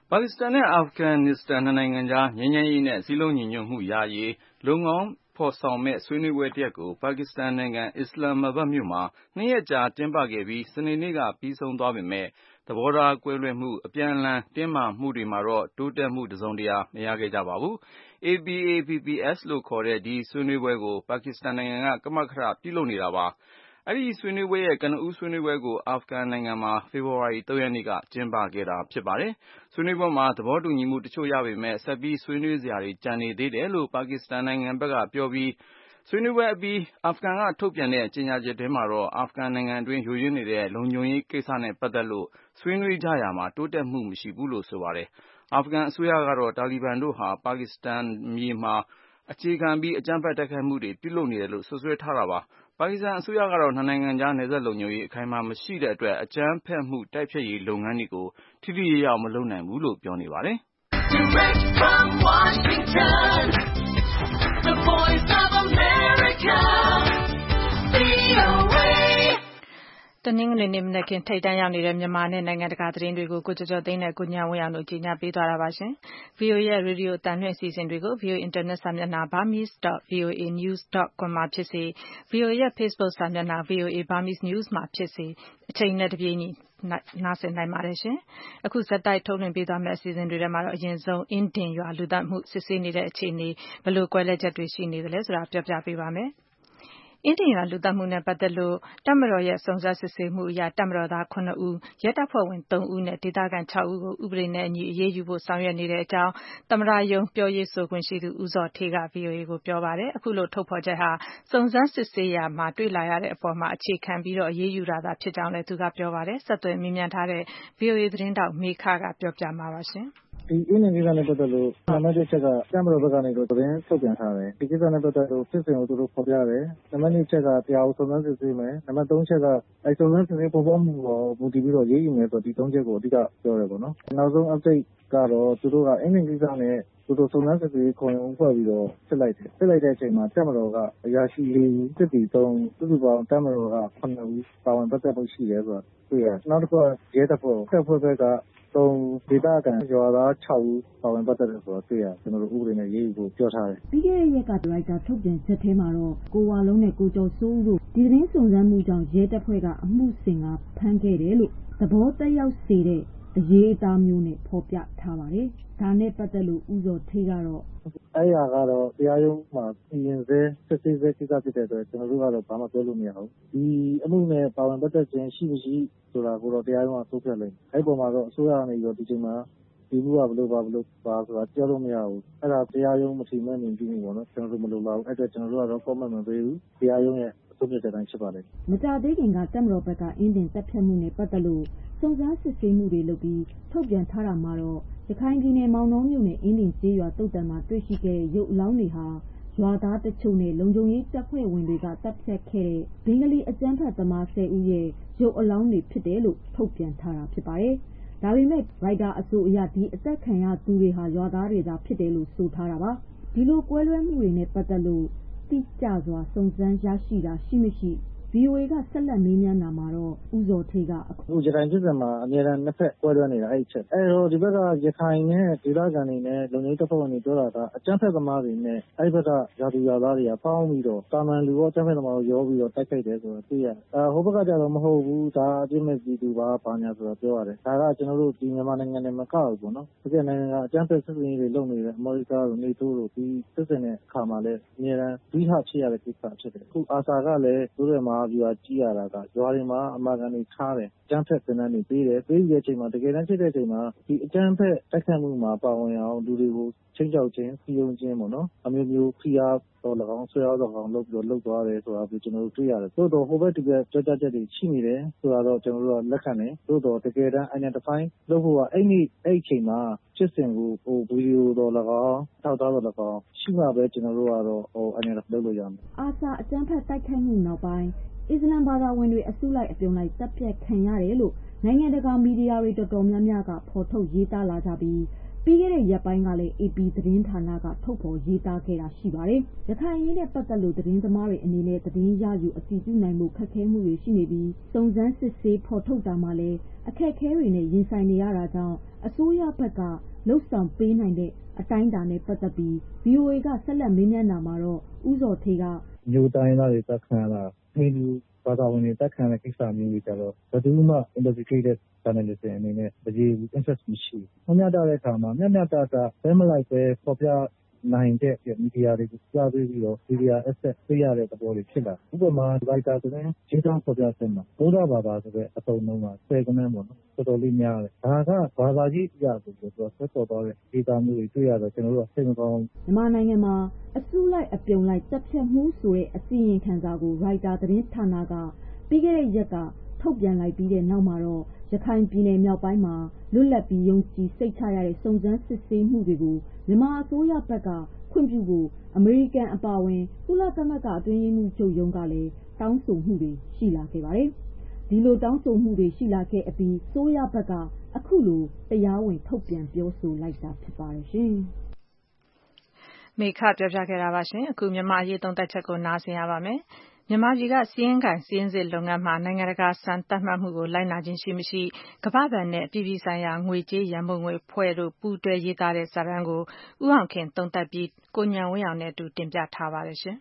ပါကစ္စတန်နဲ့အာဖဂန်နစ္စတန်နှစ်နိုင်ငံကြားငြိမ်းချမ်းရေးနဲ့စည်းလုံးညီညွတ်မှုရရေးလုပ်ငန်းဖော်ဆောင်မယ့်ဆွေးနွေးပွဲတစ်ရပ်ကိုပါကစ္စတန်နိုင်ငံအစ္စလာမာဘတ်မြို့မှာနှစ်ရက်ကြာကျင်းပခဲ့ပြီးစနေနေ့ကပြီးဆုံးသွားပေမဲ့သဘောထားကွဲလွဲမှုအပြန်အလှန်တင်းမာမှုတွေမှာတော့တိုးတက်မှုတစ်စုံတရာမရခဲ့ကြပါဘူး။ A P A P P S လို့ခေါ်တဲ့ဒီဆွေးနွေးပွဲကိုပါကစ္စတန်နိုင်ငံကကမကထပြုလုပ်နေတာပါ။အဲဒီဆွေးနွေးပွဲရဲ့ကနဦးဆွေးနွေးပွဲကိုအာဖဂန်နိုင်ငံမှာဖေဖော်ဝါရီသုံးရက်နေ့ကကျင်းပခဲ့တာဖြစ်ပါတယ်။ဆွေးနွေးပွဲမှာသဘောတူညီမှုတချို့ရပေမဲ့ဆက်ပြီးဆွေးနွေးစရာတွေကျန်နေသေးတယ်လို့ပါကစ္စတန်နိုင်ငံဘက်ကပြောပြီးဆွေးနွေးပွဲအပြီးအာဖဂန်ကထုတ်ပြန်တဲ့ကြေညာချက်ထဲမှာတော့အာဖဂန်နိုင်ငံတွင်းယိုယွင်းနေတဲ့လုံခြုံရေးကိစ္စနဲ့ပတ်သက်လို့ဆွေးနွေးကြရာမှာတိုးတက်မှုမရှိဘူးလို့ဆိုပါတယ်။အာဖဂန်အစိုးရကတော့တာလီဘန်တို့ဟာပါကစ္စတန်မြေမှာအခြေခံပြီးအကြမ်းဖက်တိုက်ခိုက်မှုတွေပြုလုပ်နေတယ်လို့ဆွဆွဲထားတာပါ။ပါကစ္စတန်အစိုးရကတော့နှစ်နိုင်ငံကြားနယ်စပ်လုံခြုံရေးအခိုင်အမာမရှိတဲ့အတွက်အကြမ်းဖက်မှုတိုက်ဖျက်ရေးလုပ်ငန်းတွေကိုထိထိရောက်ရောက်မလုပ်နိုင်ဘူးလို့ပြောနေပါတယ်။ Direct from Washington, the voice of America, V O A တနင်္ဂနွေနေ့မနက်ခင်းထိပ်တန်းရောက်နေတဲ့မြန်မာနဲ့နိုင်ငံတကာသတင်းတွေကိုကိုကျော်ကျော်သိန်းနဲ့ကိုညံဝင်းအောင်တို့ကြီးညာပေးသွားတာပါရှင်။ V O A ရဲ့ရေဒီယိုအသံလွှင့်အစီအစဉ်တွေကို V O A အင်တာနက်စာမျက်နှာ burmese dot v o a news dot com မှာဖြစ်စေ V O A ရဲ့ Facebook စာမျက်နှာ V O A Burmese News မှာဖြစ်စေအချိန်နဲ့တပြေးညီနားဆင်နိုင်ပါတယ်ရှင်။အခုဆက်တိုက်ထုတ်လွှင့်ပေးသွားမယ့်အစီအစဉ်တွေထဲမှာတော့အရင်ဆုံးအင်းဒင်ရွာလူသတ်မှုစစ်ဆေးနေတဲ့အခြေအနေဘယ်လိုကွဲလွဲချက်တွေရှိနေသလဲဆိုတာပြောပြပေးပါမယ်။အင်းဒင်ရွာလူသတ်မှုနဲ့ပတ်သက်လို့တပ်မတော်ရဲ့စုံစမ်းစစ်ဆေးမှုအရတပ်မတော်သားခုနှစ်ဦးရဲတပ်ဖွဲ့ဝင်သုံးဦးနဲ့ဒေသခံခြောက်ဦးကိုဥပဒေနဲ့အညီအရေးယူဖို့ဆောင်ရွက်နေတဲ့အကြောင်းသမ္မတရုံးပြောရေးဆိုခွင့်ရှိသူဦးဇော်ဌေးက V O A ကိုပြောပါတယ်။အခုလိုထုတ်ဖော်ချက်ဟာစုံစမ်းစစ်ဆေးရာမှာတွေ့လာရတဲ့အပေါ်မှာအခြေခံပြီးတော့အရေးယူတာသာဖြစ်ကြောင်းလည်းသူကပြောပါတယ်။ဆက်သွယ်မေးမြန်းထားတဲ့ V O A သတင်းတောက်မေခကပြောပြမှာပါရှင်။ဒီအင်းဒင်ကိစ္စနဲ့ပတ်သက်လို့နံပါတ်တစ်ချက်ကတပ်မတော်ဘက်ကနေတော့သတင်းထုတ်ပြန်ထားတယ်ဒီကိစ္စနဲ့ပတ်သက်လို့ဖြစ်စဉ်ကိုသူတို့ဖော်ပြတယ်နံပါတ်နှစ်ချက်ကတရားဥစုံစမ်းစစ်ဆေးမယ်နံပါတ်သုံးချက်ကအဲစုံစမ်းစစ်ဆေးပေါ်ပေါက်မှုကိုမူတည်ပြီးတော့ရေးယူမယ်ဆိုဒီသုံးချက်ကိုအဓိကပြောတယ်ပေါ့နော်နောက်ဆုံး update ကတော့သူတို့ကအင်းဒင်ကိစ္စနဲ့သူတို့စုံစမ်းစစ်ဆေးခေါ်ရုံဖွဲ့ပြီးတော့စစ်လိုက်တယ်စစ်လိုက်တဲ့အချိန်မှာတပ်မတော်ကအရာရှိလေးဦးစစ်တီသုံးစုစုပေါင်းတပ်မတော်ကခုနှစ်ဦးပါဝင်ပတ်သက်မှုရှိတယ်ဆိုတာတွေ့ရတယ်နောက်တစ်ခုကရဲတပ်ဖွဲ့တပ်ဖွဲ့ဘက်ကသုံးဒေသခံရွာသားခြောက်ဦးပါဝင်ပတ်သက်တယ်ဆိုတော့တွေ့ရကျွန်တော်တို့ဥပဒေနဲ့ရေးယူဖို့ပြောထားတယ်ပြီးခဲ့တဲ့ရက်ကဒရိုက်တာထုတ်ပြန်ချက်ထဲမှာတော့ကိုဝါလုံးနဲ့ကိုကျော်စိုးဦးတို့ဒီသတင်းစုံစမ်းမှုကြောင့်ရဲတပ်ဖွဲ့ကအမှုစင်ကဖမ်းခဲ့တယ်လို့သဘောတက်ရောက်စေတဲ့အရေးအသားမျိုးနဲ့ဖော်ပြထားပါတယ်ဒါနဲ့ပတ်သက်လို့ဦးဇော်ဌေးကတော့အဲ့ရကတော့တရားရုံးမှာပြင်ဆဲစစ်ဆေးဆဲကိစ္စဖြစ်တဲ့အတွက်ကျွန်တော်တို့ကတော့ဘာမှပြောလို့မရဘူးဒီအမှုနဲ့ပါဝင်ပတ်သက်ခြင်းရှိမရှိဆိုတာကိုတော့တရားရုံးကသုံးဖြတ်လိမ့်မယ်အဲ့ပေါ်မှာတော့အစိုးရကနေပြီးတော့ဒီချိန်မှာဒီမှုကဘလို့ပါဘလို့ပါဆိုတာပြောလို့မရဘူးအဲ့ဒါတရားရုံးမထီမဲ့မြင်ကြည့်နေပေါ့နော်ကျွန်တော်တို့မလုပ်တော့ဘူးအဲ့အတွက်ကျွန်တော်တို့ကတော့ comment မပေးဘူးတရားရုံးရဲ့အဆုံးဖြတ်ချက်တိုင်းဖြစ်ပါလိမ့်မကြသေးခင်ကတပ်မတော်ဘက်ကအင်းဒင်တပ်ဖြတ်မှုနဲ့ပတ်သက်လို့စုံစမ်းစစ်ဆေးမှုတွေလုပ်ပြီးထုတ်ပြန်ထားတာမှာတော့ရခိုင်ပြည်နယ်မောင်နှောမြို့နယ်အင်းဒင်ကျေးရွာတုတ်တံမှာတွေ့ရှိခဲ့တဲ့ရုပ်အလောင်းတွေဟာရွာသားတချို့နဲ့လုံခြုံရေးတပ်ဖွဲ့ဝင်တွေကတပ်ဖြတ်ခဲ့တဲ့ဘင်္ဂလီအကြမ်းဖက်သမားဆယ်ဦးရဲ့ရုပ်အလောင်းတွေဖြစ်တယ်လို့ထုတ်ပြန်ထားတာဖြစ်ပါတယ်။ဒါပေမဲ့ရိုက်တာအဆိုအရဒီအသက်ခံရသူတွေဟာရွာသားတွေသာဖြစ်တယ်လို့ဆိုထားတာပါ။ဒီလိုကွဲလွဲမှုတွေနဲ့ပတ်သက်လို့တိကျစွာစုံစမ်းရရှိတာရှိမရှိ V O A ကဆက်လက်မေးမြန်းတာမှာတော့ဦးဇော်ဌေးကအခုရခိုင်ပြည်နယ်မှာအများအားနှစ်ဖက်ကွဲလွဲနေတာအဲ့ချက်အဲ့တော့ဒီဘက်ကရခိုင်နဲ့ဒေသခံတွေနဲ့လုံခြုံရေးတပ်ဖွဲ့ဝင်တွေပြောတာကအကြမ်းဖက်သမားတွေနဲ့အဲ့ဘက်ကရာသူရာသားတွေကပေါင်းပြီးတော့တာမန်လူရောအကြမ်းဖက်သမားရောပြီးတော့တိုက်ခိုက်တယ်ဆိုတော့သိရတယ်အဲဟိုဘက်ကကြတော့မဟုတ်ဘူးဒါအပြစ်မဲ့ပြည်သူပါဘာညာဆိုတော့ပြောရတယ်ဒါကကျွန်တော်တို့ဒီမြန်မာနိုင်ငံနဲ့မကောက်ဘူးပေါ့နော်ဒီကနိုင်ငံကအကြမ်းဖက်စစ်စင်ရေးတွေလုပ်နေတဲ့အမေရိကတို့နေတိုးတို့ဒီစစ်စင်တဲ့အခါမှာလည်းအများအားဒီဟာဖြစ်ရတဲ့ကိစ္စဖြစ်တယ်အခုအာစာကလည်းတို့ရဲ့မှာပြကြည့်ရတာကရွာတွေမှာအမာခံတွေထားတယ်အကျန်းဖက်သင်တန်းတွေပေးတယ်ပေးတဲ့အချိန်မှာတကယ်တမ်းဖြစ်တဲ့အချိန်မှာဒီအကျန်းဖက်တိုက်ခတ်မှုမှာပါဝင်အောင်လူတွေကိုချင်းကြောက်ခြင်းစီယုံခြင်းပေါ့နော်အမျိုးမျိုးဖိအားတော့၎င်းဆွဲအားတော့၎င်းလုပ်ပြီးတော့လုပ်သွားတယ်ဆိုတာကိုကျွန်တော်တို့တွေ့ရတယ်သို့တော့ဟိုဘက်ဒီဘက်ကြောက်ကြချက်တွေရှိနေတယ်ဆိုတာတော့ကျွန်တော်တို့ကလက်ခံတယ်သို့တော့တကယ်တမ်း identify လုပ်ဖို့ကအဲ့ဒီအဲ့ဒီချိန်မှာဖြစ်စဉ်ကိုဟိုဗီဒီယိုတော့၎င်းထောက်ထားတော့၎င်းရှိမှပဲကျွန်တော်တို့ကတော့ဟို identify လုပ်လို့ရမယ်အာစာအကျန်းဖက်တိုက်ခိုက်မှုနောက်ပိုင်းအစ္စလမ်ဘာသာဝင်တွေအစုလိုက်အပြုံလိုက်တပ်ဖြတ်ခံရတယ်လို့နိုင်ငံတကာမီဒီယာတွေတော်တော်များများကဖော်ထုတ်ရေးသားလာကြပြီးပြီးခဲ့တဲ့ရက်ပိုင်းကလည်း အေပီ သတင်းဌာနကထုတ်ဖော်ရေးသားခဲ့တာရှိပါတယ်။ရခိုင်အရေးနဲ့ပတ်သက်လို့သတင်းသမားတွေအနေနဲ့သတင်းရယူအတည်ပြုနိုင်မှုခက်ခဲမှုတွေရှိနေပြီးစုံစမ်းစစ်ဆေးဖော်ထုတ်တာမှာလည်းအခက်အခဲတွေနဲ့ရင်ဆိုင်နေရတာကြောင့်အစိုးရဘက်ကလှုပ်ဆောင်ပေးနိုင်တဲ့အတိုင်းအတာနဲ့ပတ်သက်ပြီး ဗီအိုအေ ကဆက်လက်မေးမြန်းတာမှာတော့ဦးဇော်ဌေးကမျိုးတိုင်းသားတွေတက်ခံရတာဟိန္ဒူဘာသာဝင်တွေတက်ခံရတဲ့ကိစ္စမျိုးတွေကြတော့ဘယ်သူမှ investigated journalist အနေနဲ့တကယ် interest မရှိဘူး။မျှတတဲ့အခါမှာမျှမျှတတဘဲမလိုက်ပဲပေါ်ပြနိုင်တဲ့မီဒီယာတွေကိုကြားပေးပြီးတော့မီဒီယာ access ပေးရတဲ့သဘောတွေဖြစ်လာ။ဥပမာ writer ဆိုရင်ရေးသားဖော်ပြတဲ့မှာဗုဒ္ဓဘာသာဆိုတဲ့အသုံးအနှုန်းကဆယ်ကဏန်းပေါ့နော်တော်တော်လေးများတယ်။ဒါကဘာသာရေးအရာဆိုပြီးတော့ဆက်ပေါ်သွားတဲ့ဒေတာမျိုးတွေတွေ့ရတော့ကျွန်တော်တို့ကစိတ်မကောင်းဘူး။မြန်မာနိုင်ငံမှာအစုလိုက်အပြုံလိုက်တပ်ဖြတ်မှုဆိုတဲ့အစီရင်ခံစာကို writer သတင်းဌာနကပြီးခဲ့တဲ့ရက်ကထုတ်ပြန်လိုက်ပြီးတဲ့နောက်မှာတော့ရခိုင်ပြည်နယ်မြောက်ပိုင်းမှာလွတ်လပ်ပြီးယုံကြည်စိတ်ချရတဲ့စုံစမ်းစစ်ဆေးမှုတွေကိုမြန်မာအစိုးရဘက်ကခွင့်ပြုဖို့အမေရိကန်အပါအဝင်ကုလသမဂ္ဂအတွင်းရေးမှူးချုပ်ရုံးကလည်းတောင်းဆိုမှုတွေရှိလာခဲ့ပါတယ်။ဒီလိုတောင်းဆိုမှုတွေရှိလာခဲ့အပြီးအစိုးရဘက်ကအခုလိုတရားဝင်ထုတ်ပြန်ပြောဆိုလိုက်တာဖြစ်ပါတယ်ရှင်။မေခပြောပြခဲ့တာပါရှင်။အခုမြန်မာရေးသုံးသက်ချက်ကိုနားဆင်ရပါမယ်။မြန်မာပြည်ကစီးရင်ကိုင်စီးရင်စစ်လုပ်ငန်းမှာနိုင်ငံတကာစံသတ်မှတ်မှုကိုလိုက်နာခြင်းရှိမရှိကမ္ဘာ့ဘဏ်နဲ့အပြည်ပြည်ဆိုင်ရာငွေကြေးရန်ပုံငွေအဖွဲ့တို့ပူးတွဲရေးသားတဲ့စာတမ်းကိုဦးအောင်ခင်သုံးသပ်ပြီးကိုဉာဏ်ဝင်းအောင်နဲ့အတူတင်ပြထားပါတယ်ရှင်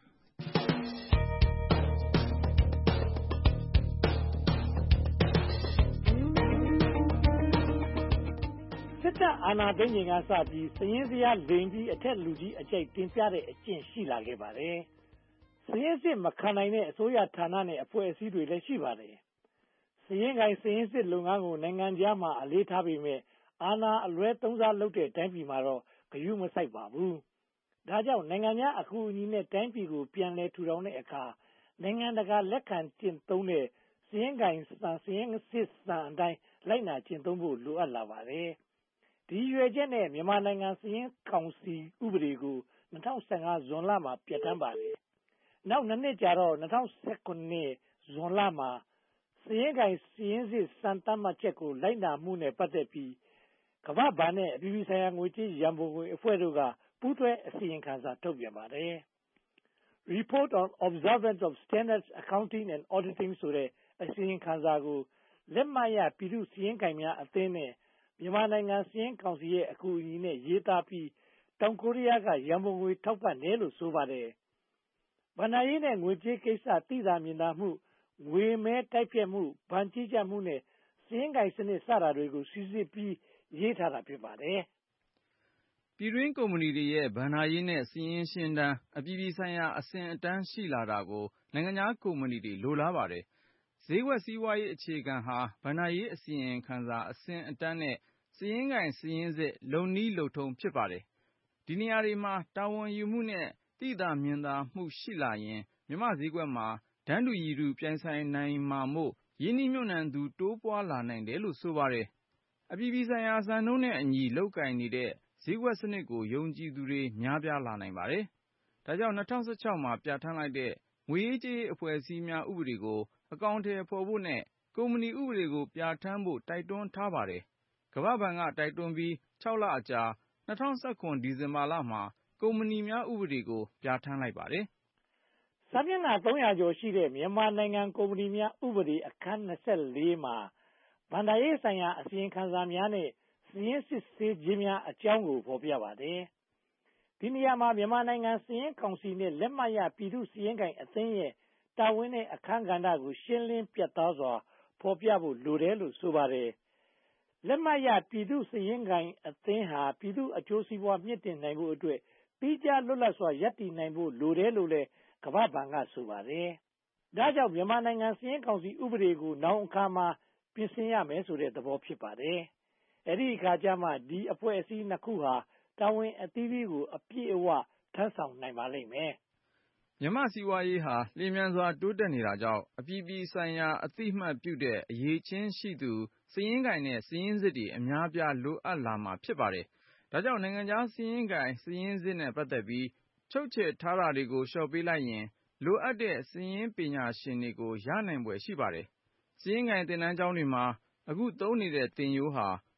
။စစ်တပ်အာဏာသိမ်းချိန်ကစပြီးစည်ရင်းစရာလိမ်ပြီးအထက်လူကြီးအကျိတ်တင်ပြတဲ့အကျင့်ရှိလာခဲ့ပါတယ်။စည်ရင်းစစ်မခံနိုင်တဲ့အစိုးရဌာနနဲ့အဖွဲ့အစည်းတွေလည်းရှိပါတယ်။စည်ရင်းကိုင်စည်ရင်းစစ်လုပ်ငန်းကိုနိုင်ငံခြားမှာအလေးထားပေမဲ့အာဏာအလွဲသုံးစားလုပ်တဲ့တိုင်းပြည်မှာတော့ဂရုမစိုက်ပါဘူး။ဒါကြောင့်နိုင်ငံခြားအကူအညီနဲ့တိုင်းပြည်ကိုပြန်လည်ထူထောင်တဲ့အခါနိုင်ငံတကာလက်ခံကျင့်သုံးတဲ့စည်ရင်းကိုင်စံစည်ရင်းစစ်စံအတိုင်းလိုက်နာကျင့်သုံးဖို့လိုအပ်လာပါတယ်။ဒီရွယ်ချက်နဲ့မြန်မာနိုင်ငံစည်ရင်းကောင်စီဥပဒေကို၂၀၁၅ဇွန်လမှာပြဋ္ဌာန်းပါတယ်။နောက်နှစ်နှစ်ကြာတော့၂၀၁၇ဇွန်လမှာစည်ရင်းကိုင်စည်ရင်းစစ်စံသတ်မှတ်ချက်ကိုလိုက်နာမှုနဲ့ပတ်သက်ပြီးကမ္ဘာ့ဘဏ်နဲ့အပြည်ပြည်ဆိုင်ရာငွေကြေးရန်ပုံငွေအဖွဲ့တို့ကပူးတွဲအစီရင်ခံစာထုတ်ပြန်ပါတယ်။ Report on Observance of Standards Accounting and Auditing ဆိုတဲ့အစီရင်ခံစာကိုလက်မှတ်ရပြည်သူ့စည်ရင်းကိုင်များအသင်းနဲ့မြန်မာနိုင်ငံစည်ရင်းကောင်စီရဲ့အကူအညီနဲ့ရေးသားပြီးတောင်ကိုရီးယားကရန်ပုံငွေထောက်ပံ့တယ်လို့ဆိုပါတယ်။ဘဏ္ဍာရေးနဲ့ငွေကြေးကိစ္စသိသာမြင်သာမှုငွေမဲတိုက်ဖြတ်မှုဘဏ်ကြီးကြပ်မှုနဲ့စည်ရင်းကိုင်စနစ်စတာတွေကိုစီစစ်ပြီးရေးထားတာဖြစ်ပါတယ်။ပြည်တွင်းကုမ္ပဏီတွေရဲ့ဘဏ္ဍာရေးနဲ့စီးရင်ရှင်းတန်းအပြည်ပြည်ဆိုင်ရာအဆင့်အတန်းရှိလာတာကိုနိုင်ငံခြားကုမ္ပဏီတွေလိုလားပါတယ်။ဈေးကွက်စီးပွားရေးအခြေခံဟာဘဏ္ဍာရေးအစီရင်ခံစာအဆင့်အတန်းနဲ့စည်ရင်းကိုင်စည်ရင်းစစ်လုပ်နည်းလုပ်ထုံးဖြစ်ပါတယ်။ဒီနေရာတွေမှာတာဝန်ယူမှုနဲ့သိသာမြင်သာမှုရှိလာရင်မြန်မာဈေးကွက်မှာတန်းတူရည်တူပြိုင်ဆိုင်နိုင်မှာမို့ရင်းနှီးမြှုပ်နှံသူတိုးပွားလာနိုင်တယ်လို့ဆိုပါတယ်။အပြည်ပြည်ဆိုင်ရာစံနှုန်းနဲ့အညီလုပ်ကိုင်နေတဲ့ဈေးကွက်စနစ်ကိုယုံကြည်သူတွေများပြားလာနိုင်ပါတယ်။ဒါကြောင့်၂၀၁၆မှာပြဋ္ဌာန်းလိုက်တဲ့ငွေရေးကြေးရေးအဖွဲ့အစည်းများဥပဒေကိုအကောင်အထည်ဖော်ဖို့နဲ့ကုမ္ပဏီဥပဒေကိုပြဋ္ဌာန်းဖို့တိုက်တွန်းထားပါတယ်။ကမ္ဘာ့ဘဏ်ကတိုက်တွန်းပြီး၆လအကြာ၂၀၁၇ဒီဇင်ဘာလမှာကုမ္ပဏီများဥပဒေကိုပြဋ္ဌာန်းလိုက်ပါတယ်။စာမျက်နှာသုံးရာကျော်ရှိတဲ့မြန်မာနိုင်ငံကုမ္ပဏီများဥပဒေအခန်း၂၄မှာဘဏ္ဍာရေးဆိုင်ရာအစီရင်ခံစာများနဲ့စည်ရင်းစစ်ဆေးခြင်းများအကြောင်းကိုဖော်ပြပါတယ်။ဒီနေရာမှာမြန်မာနိုင်ငံစည်ရင်းကောင်စီနဲ့လက်မှတ်ရပြည်သူ့စည်ရင်းကိုင်အသင်းရဲ့တာဝန်နဲ့အခန်းကဏ္ဍကိုရှင်းလင်းပြတ်သားစွာဖော်ပြဖို့လိုတယ်လို့ဆိုပါတယ်။လက်မှတ်ရပြည်သူ့စည်ရင်းကိုင်အသင်းဟာပြည်သူ့အကျိုးစီးပွားမြင့်တင်နိုင်ဖို့အတွက်ပြီးကြလွတ်လပ်စွာရပ်တည်နိုင်ဖို့လိုတယ်လို့လည်းကမ္ဘာ့ဘဏ်ကဆိုပါတယ်။ဒါကြောင့်မြန်မာနိုင်ငံစည်ရင်းကောင်စီဥပဒေကိုနောင်အခါမှာပြင်ဆင်ရမယ်ဆိုတဲ့သဘောဖြစ်ပါတယ်။အဲဒီအခါကျမှဒီအဖွဲ့အစည်းနှစ်ခုဟာတာဝန်အသီးသီးကိုအပြည့်အဝထမ်းဆောင်နိုင်ပါလိမ့်မယ်။မြန်မာ့စီးပွားရေးဟာလျင်မြန်စွာတိုးတက်နေတာကြောင့်အပြည်ပြည်ဆိုင်ရာအသိအမှတ်ပြုတဲ့အရည်အချင်းရှိသူစာရင်းကိုင်နဲ့စာရင်းစစ်တွေအများအပြားလိုအပ်လာမှာဖြစ်ပါတယ်။ဒါကြောင့်နိုင်ငံခြားစာရင်းကိုင်စာရင်းစစ်နဲ့ပတ်သက်ပြီးချုပ်ချယ်ထားတာတွေကိုလျှော့ပေးလိုက်ရင်လိုအပ်တဲ့စာရင်းပညာရှင်တွေကိုရနိုင်ဖွယ်ရှိပါတယ်။စာရင်းကိုင်သင်တန်းကျောင်းတွေမှာအခုသုံးနေတဲ့သင်ရိုးဟာ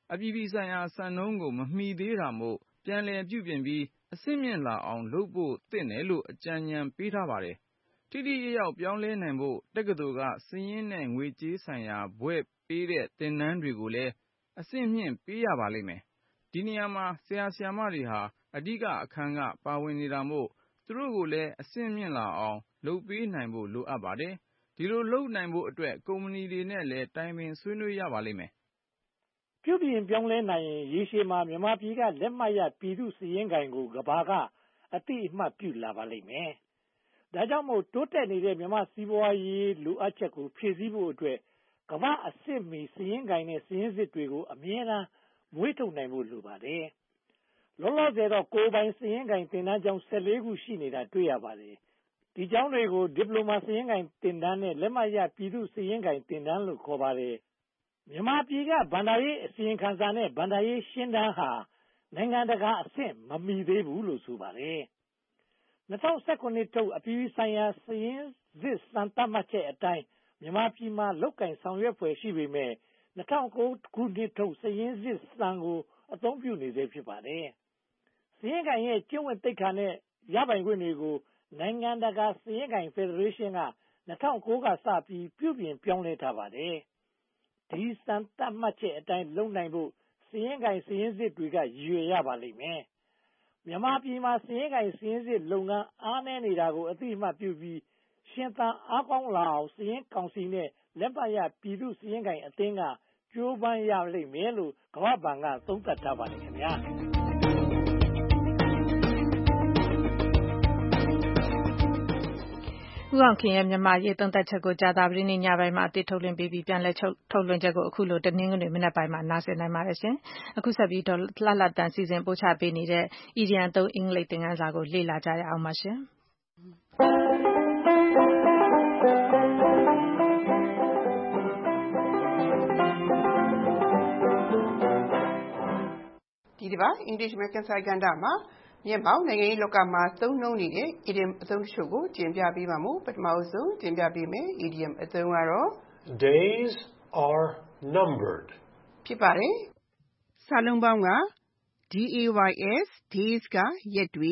အပြည်ပြည်ဆိုင်ရာစံနှုန်းကိုမမီသေးတာမို့ပြန်လည်ပြုပြင်ပြီးအဆင့်မြင့်လာအောင်လုပ်ဖို့သင့်တယ်လို့အကြံဉာဏ်ပေးထားပါတယ်။ထိထိရောက်ရောက်ပြောင်းလဲနိုင်ဖို့တက္ကသိုလ်ကစာရင်းနဲ့ငွေကြေးဆိုင်ရာဘွဲ့ပေးတဲ့သင်တန်းတွေကိုလည်းအဆင့်မြင့်ပေးရပါလိမ့်မယ်။ဒီနေရာမှာဆရာဆရာမတွေဟာအဓိကအခန်းကပါဝင်နေတာမို့သူတို့ကိုလည်းအဆင့်မြင့်လာအောင်လုပ်ပေးနိုင်ဖို့လိုအပ်ပါတယ်။ဒီလိုလုပ်နိုင်ဖို့အတွက်ကုမ္ပဏီတွေနဲ့လည်းတိုင်ပင်ဆွေးနွေးရပါလိမ့်မယ်။ပြုပြင်ပြောင်းလဲနိုင်ရင်ရေရှည်မှာမြန်မာပြည်ကလက်မှတ်ရပြည်သူ့စာရင်းကိုင်ကိုကမ္ဘာကအသိအမှတ်ပြုလာပါလိမ့်မယ်။ဒါကြောင့်မို့တိုးတက်နေတဲ့မြန်မာစီးပွားရေးလိုအပ်ချက်ကိုဖြည့်ဆည်းဖို့အတွက်ကမ္ဘာအဆင့်မီစာရင်းကိုင်နဲ့စာရင်းစစ်တွေကိုအမြဲတမ်းမွေးထုတ်နိုင်ဖို့လိုပါတယ်။လောလောဆယ်တော့ကိုယ်ပိုင်စာရင်းကိုင်သင်တန်းကျောင်းဆယ်လေးခုရှိနေတာတွေ့ရပါတယ်။ဒီကျောင်းတွေကိုဒီပလိုမာစာရင်းကိုင်သင်တန်းနဲ့လက်မှတ်ရပြည်သူ့စာရင်းကိုင်သင်တန်းလို့ခေါ်ပါတယ်။မြန်မာပြည်ကဘဏ္ဍာရေးအစီရင်ခံစာနဲ့ဘဏ္ဍာရေးရှင်းတမ်းဟာနိုင်ငံတကာအဆင့်မမီသေးဘူးလို့ဆိုပါတယ်။၂၀၁၇ထုတ်အပြည်ပြည်ဆိုင်ရာစာရင်းစစ်စံသတ်မှတ်ချက်အတိုင်းမြန်မာပြည်မှာလုပ်ကိုင်ဆောင်ရွက်ဖွယ်ရှိပေမယ့်၂၀၀၉ခုနှစ်ထုတ်စာရင်းစစ်စံကိုအသုံးပြုနေသေးဖြစ်ပါတယ်။စာရင်းကိုင်ရဲ့ကျင့်ဝတ်သိက္ခာနဲ့ရပိုင်ခွင့်တွေကိုနိုင်ငံတကာစာရင်းကိုင်ဖက်ဒရေးရှင်းက၂၀၀၉ကစပြီးပြုပြင်ပြောင်းလဲထားပါတယ်။ဒီစံသတ်မှတ်ချက်အတိုင်းလုပ်နိုင်ဖို့စာရင်းကိုင်စာရင်းစစ်တွေကရည်ရွယ်ရပါလိမ့်မယ်။မြန်မာပြည်မှာစာရင်းကိုင်စာရင်းစစ်လုပ်ငန်းအားနည်းနေတာကိုအသိအမှတ်ပြုပြီးရှင်သန်အားကောင်းလာအောင်စာရင်းကောင်စီနဲ့လက်မှတ်ရပြည်သူ့စာရင်းကိုင်အသင်းကကြိုးပမ်းရလိမ့်မယ်လို့ကမ္ဘာ့ဘဏ်ကသုံးသပ်ထားပါတယ်ခင်ဗျာ။ဦးအောင်ခင်ရဲ့မြန်မာရေးသုံးသပ်ချက်ကိုကြာသပတေးနေ့ညပိုင်းမှာအသစ်ထုတ်လွှင့်ပေးပြီးပြန်လည်ထုတ်လွှင့်ချက်ကိုအခုလိုတနင်္ဂနွေမနက်ပိုင်းမှာနားဆင်နိုင်ပါတယ်ရှင်။အခုဆက်ပြီးတော့လှလှတန်စီစဉ်ပို့ချပေးနေတဲ့ အီဒီယံသုံးအင်္ဂလိပ်သင်ခန်းစာကိုလေ့လာကြရအောင်ပါရှင်။ဒီတစ်ပတ် English American စာကဏ္ဍမှာမျက်မှောက်နိုင်ငံရေးလောကမှာသုံးနှုန်းနေတဲ့ idiom အသုံးတချို့ကိုတင်ပြပေးပါမယ်။ပထမဆုံးတင်ပြပေးမယ် idiom အသုံးကတော့ Days are numbered ဖြစ်ပါတယ်။စာလုံးပေါင်းက days days ကရက်တွေ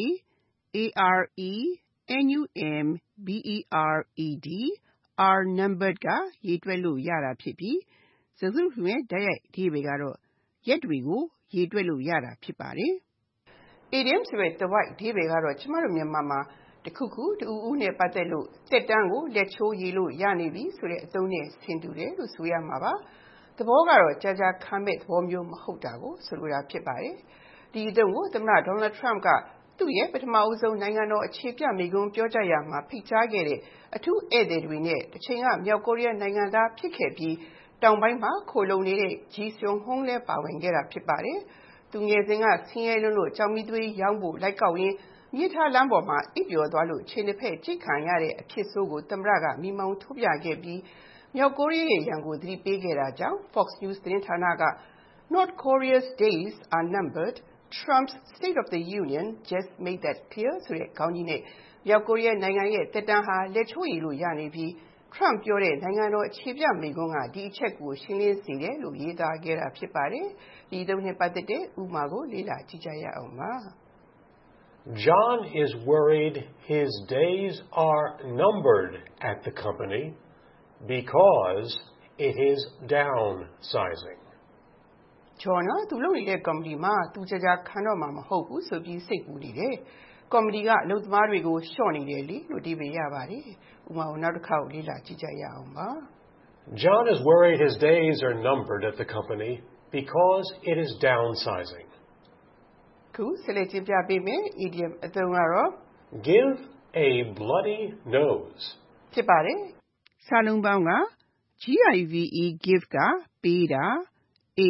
are are numbered ကရေတွက်လို့ရတာဖြစ်ပြီးစကားစုတခုရဲ့တိုက်ရိုက်အဓိပ္ပာယ်ကတော့ရက်တွေကိုရေတွက်လို့ရတာဖြစ်ပါတယ်။ idiom ဆိုတဲ့ the white အဓိပ္ပာယ်ကတော့ကျမတို့မြန်မာမှာတခုခုတူဦးနဲ့ပတ်သက်လို့တက်တန်းကိုလက်ချိုးရေးလို့ရနေပြီဆိုတဲ့အသုံးနဲ့ဆင်တူတယ်လို့ဆိုရမှာပါ။သဘောကတော့ကြာကြာခံမဲ့သဘောမျိုးမဟုတ်တာကိုဆိုလိုတာဖြစ်ပါတယ်။ဒီအသုံးကိုသမ္မတ Donald Trump ကသူ့ရဲ့ပထမဦးဆုံးနိုင်ငံတော်အခြေပြမိန့်ခွန်းပြောကြားရာမှာဖိတ်ကြားခဲ့တဲ့အထူးဧည့်သည်တွေနဲ့တစ်ချိန်ကမြောက်ကိုရီးယားနိုင်ငံသားဖြစ်ခဲ့ပြီးတောင်ပိုင်းမှာခိုလုံနေတဲ့ Ji Seung-hoon လည်းပါဝင်ခဲ့တာဖြစ်ပါတယ်။သူငယ်စဉ်ကဆင်းရဲလွန်းလို့ကြောင်မီသွေးရောင်းဖို့လိုက်ကောက်ရင်းမြစ်ထားလမ်းပေါ်မှာအိပ်ပျော်သွားလို့ခြေနှစ်ဖက်ကြိတ်ခံရတဲ့အဖြစ်ဆိုးကိုသမ္မတကမိမောင်းထိုးပြခဲ့ပြီးမြောက်ကိုရီးယားရဲ့ရန်ကိုသတိပေးခဲ့တာကြောင့် Fox News သတင်းဌာနက North Korea's days are numbered. Trump's State of the Union just made that clear ဆိုတဲ့ခေါင်းကြီးနဲ့မြောက်ကိုရီးယားနိုင်ငံရဲ့တက်တန်းဟာလက်ချိုးရည်လို့ရနေပြီး Trump ပြောတဲ့နိုင်ငံတော်အခြေပြမိန့်ခွန်းကဒီအချက်ကိုရှင်းလင်းစေတယ်လို့ရေးသားခဲ့တာဖြစ်ပါတယ်။ဒီအသုံးနဲ့ပတ်သက်တဲ့ဥပမာကိုလေ့လာကြည့်ကြရအောင်ပါ။ John is worried his days are numbered at the company because it is downsizing. John ကသူလုပ်နေတဲ့ company မှာသူကြာကြာခံတော့မှာမဟုတ်ဘူးဆိုပြီးစိတ်ပူနေတယ်။ company ကအလုပ်သမားတွေကိုလျှော့နေတယ်လေလို့အဓိပ္ပာယ်ရပါတယ်။ဥပမာကိုနောက်တစ်ခေါက်လေ့လာကြည့်ကြရအောင်ပါ။ John is worried his days are numbered at the company because it is downsizing. ခုဆက်လက်တင်ပြပေးမယ် idiom အသုံးကတော့ give a bloody nose ဖြစ်ပါတယ်။စာလုံးပေါင်းက give give ကပေးတာ a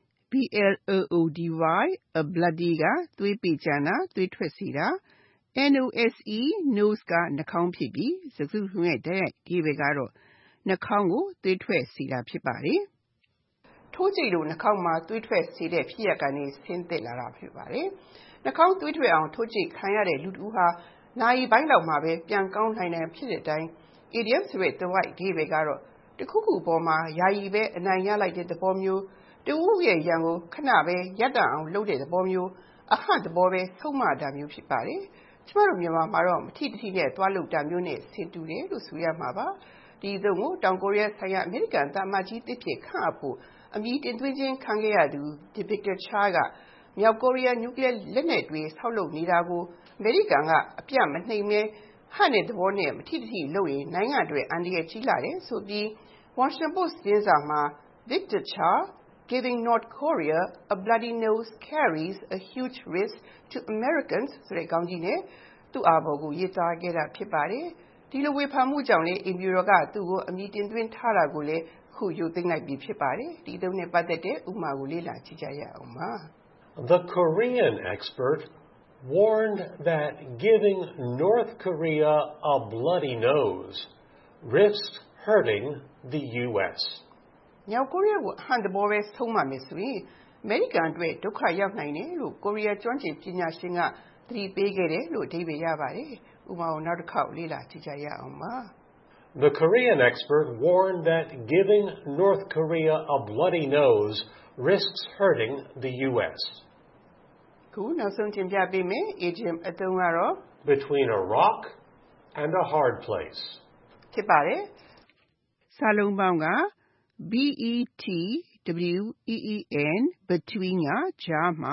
bloody a bloody ကသွေးပေကြမ်းတာသွေးထွက်စေတာ nose nose ကနှာခေါင်းဖြစ်ပြီးစကားစုတခုရဲ့တိုက်ရိုက်အဓိပ္ပာယ်ကတော့နှာခေါင်းကိုသွေးထွက်စေတာဖြစ်ပါတယ်။ထိုးကြိတ်လို့နှာခေါင်းမှာသွေးထွက်စေတဲ့ဖြစ်ရပ်ကနေဆင်းသက်လာတာဖြစ်ပါတယ်။နှာခေါင်းသွေးထွက်အောင်ထိုးကြိတ်ခံရတဲ့လူတစ်ဦးဟာနာရီပိုင်းလောက်မှာပဲပြန်ကောင်းနိုင်တယ်ဖြစ်တဲ့အတိုင်း idiom ဆိုတဲ့ the white အဓိပ္ပာယ်ကတော့တခုခုပေါ်မှာယာယီပဲအနိုင်ရလိုက်တဲ့သဘောမျိုးတူဦးရဲ့ရန်ကိုခဏပဲရပ်တန့်အောင်လုပ်တဲ့သဘောမျိုးအဟသဘောပဲဆုံးမတာမျိုးဖြစ်ပါတယ်ကျမတို့မြန်မာမှာတော့မထီတထီနဲ့တွားလုပ်တာမျိုးနဲ့ဆင်တူတယ်လို့ဆိုရမှာပါဒီအသုံးကိုတောင်ကိုရီးယားဆိုင်ရာအမေရိကန်သားမကြီးတစ်ဖြစ်ခန့်အပ်ဖို့အမည်တင်သွင်းခြင်းခံခဲ့ရသူ Victor Cha ကမြောက်ကိုရီးယားနျူကလ িয়ার လက်နက်တွေဆောက်လုပ်နေတာကိုအမေရိကန်ကအပြတ်မနှိမ်မဲဟန့်တဲ့သဘောနဲ့မထီတထီလုပ်ရင်နိုင်ငံအတွက်အန္တရာယ်ကြီးလာတယ်ဆိုပြီး Washington Post သတင်းစာမှာ Victor Cha giving North Korea a bloody nose carries a huge risk to Americans ဆိုတဲ့ခေါင်းကြီးနဲ့သူ့အာဘော်ကိုရေးသားခဲ့တာဖြစ်ပါတယ်ဒီလိုဝေဖန်မှုကြောင့်လည်းအင်ဖြူတော်ကသူ့ကိုအမည်တင်သွင်းထားတာကိုလည်းခုရုပ်သိမ်းလိုက်ပြီဖြစ်ပါတယ်ဒီအသုံးနဲ့ပတ်သက်တဲ့ဥပမာကိုလေ့လာကြည့်ကြရအောင်ပါ The Korean expert warned that giving North Korea a bloody nose risks hurting the U S. မြောက်ကိုရီးယားကိုအဟန့်သဘောပဲဆုံးမမယ်ဆိုရင်အမေရိကန်အတွက်ဒုက္ခရောက်နိုင်တယ်လို့ကိုရီးယားကျွမ်းကျင်ပညာရှင်ကသတိပေးခဲ့တယ်လို့အဓိပ္ပာယ်ရပါတယ်ဥပမာကိုနောက်တစ်ခေါက်လေ့လာကြည့်ကြရအောင်ပါ The Korean expert warned that giving North Korea a bloody nose risks hurting the U S. ခုနောက်ဆုံးတင်ပြပေးမယ် idiom အသုံးကတော့ between a rock and a hard place ဖြစ်ပါတယ်စာလုံးပေါင်းက B E T W E E N between ကကြားမှာ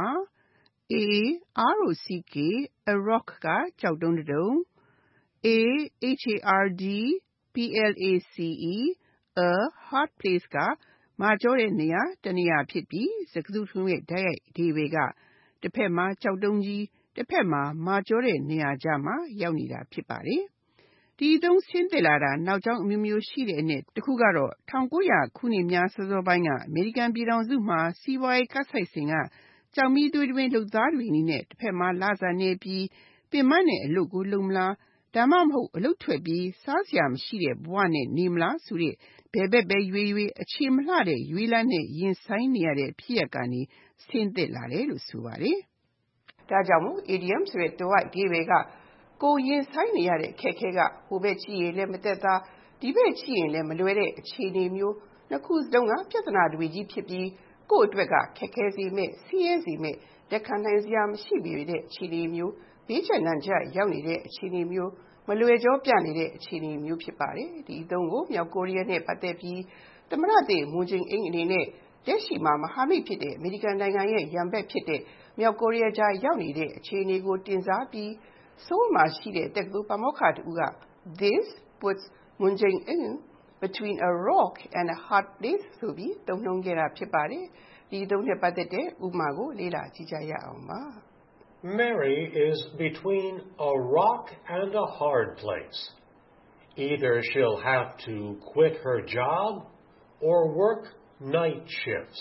A R O C K a rock ကကြောက်တုံးတုံး A H A R D P L A C E a hard place ကမာကျောတဲ့နေရာတနေရာဖြစ်ပြီးစကားစုတခုရဲ့တိုက်ရိုက်အဓိပ္ပာယ်ကတစ်ဖက်မှာကြောက်တုံးကြီးတစ်ဖက်မှာမာကျောတဲ့နေရာကြားမှာရောက်နေတာဖြစ်ပါတယ်ဒီအသုံးဆင်းသက်လာတာနောက်ကြောင်းအမျိုးမျိုးရှိတဲ့အနက်တစ်ခုကတော့၁၉၀၀ခုနှစ်များစောစောပိုင်းကအမေရိကန်ပြည်ထောင်စုမှာစီးပွားရေးကပ်ဆိုက်စဉ်ကကြောင်မီးသွေးတွင်းလုပ်သားတွေအနေနဲ့တစ်ဖက်မှာလစာနေပြီးပင်မနဲ့အလုပ်ကိုလုပ်မလားဒါမှမဟုတ်အလုပ်ထွက်ပြီးစားစရာမရှိတဲ့ဘဝနဲ့နေမလားဆိုတဲ့ဘယ်ဘက်ပဲရွေးရွေးအခြေမလှတဲ့ရွေးလန်းနဲ့ရင်ဆိုင်နေရတဲ့ဖြစ်ရပ်ကနေဆင်းသက်လာတယ်လို့ဆိုပါတယ်ဒါကြောင့်မို့ idiom ဆိုတဲ့တွိုက်ဒီဝေကကိုရင်ဆိုင်နေရတဲ့အခက်အခဲကဟိုဘက်ကြည့်ရင်လည်းမသက်သာဒီဘက်ကြည့်ရင်လည်းမလွယ်တဲ့အခြေအနေမျိုးနှစ်ခုစလုံးကပြဿနာတွေကြီးဖြစ်ပြီးကိုယ့်အတွက်ကခက်ခဲစေမဲ့ဆင်းရဲစေမဲ့လက်ခံနိုင်စရာမရှိပေတဲ့အခြေအနေမျိုးဘေးချမ်းနံကြရောက်နေတဲ့အခြေအနေမျိုးမလွယ်ကြောပြနေတဲ့အခြေအနေမျိုးဖြစ်ပါတယ်ဒီအသုံးကိုမြောက်ကိုရီးယားနဲ့ပတ်သက်ပြီးသမ္မတတေမွန်ဂျင်အင်းအနေနဲ့လက်ရှိမှာမဟာမိတ်ဖြစ်တဲ့အမေရိကန်နိုင်ငံရဲ့ရန်ဘက်ဖြစ်တဲ့မြောက်ကိုရီးယားကြားရောက်နေတဲ့အခြေအနေကိုတင်စားပြီးဆိုးမှာရှိတဲ့တက္ကသိုလ်ပါမောက္ခတူက This puts Moon Jae-in between a rock and a hard place ဆိုပြီးသုံးနှုန်းခဲ့တာဖြစ်ပါတယ်ဒီအသုံးနဲ့ပတ်သက်တဲ့ဥပမာကိုလေ့လာကြည့်ကြရအောင်ပါ Mary is between a rock and a hard place. Either she'll have to quit her job or work night shifts.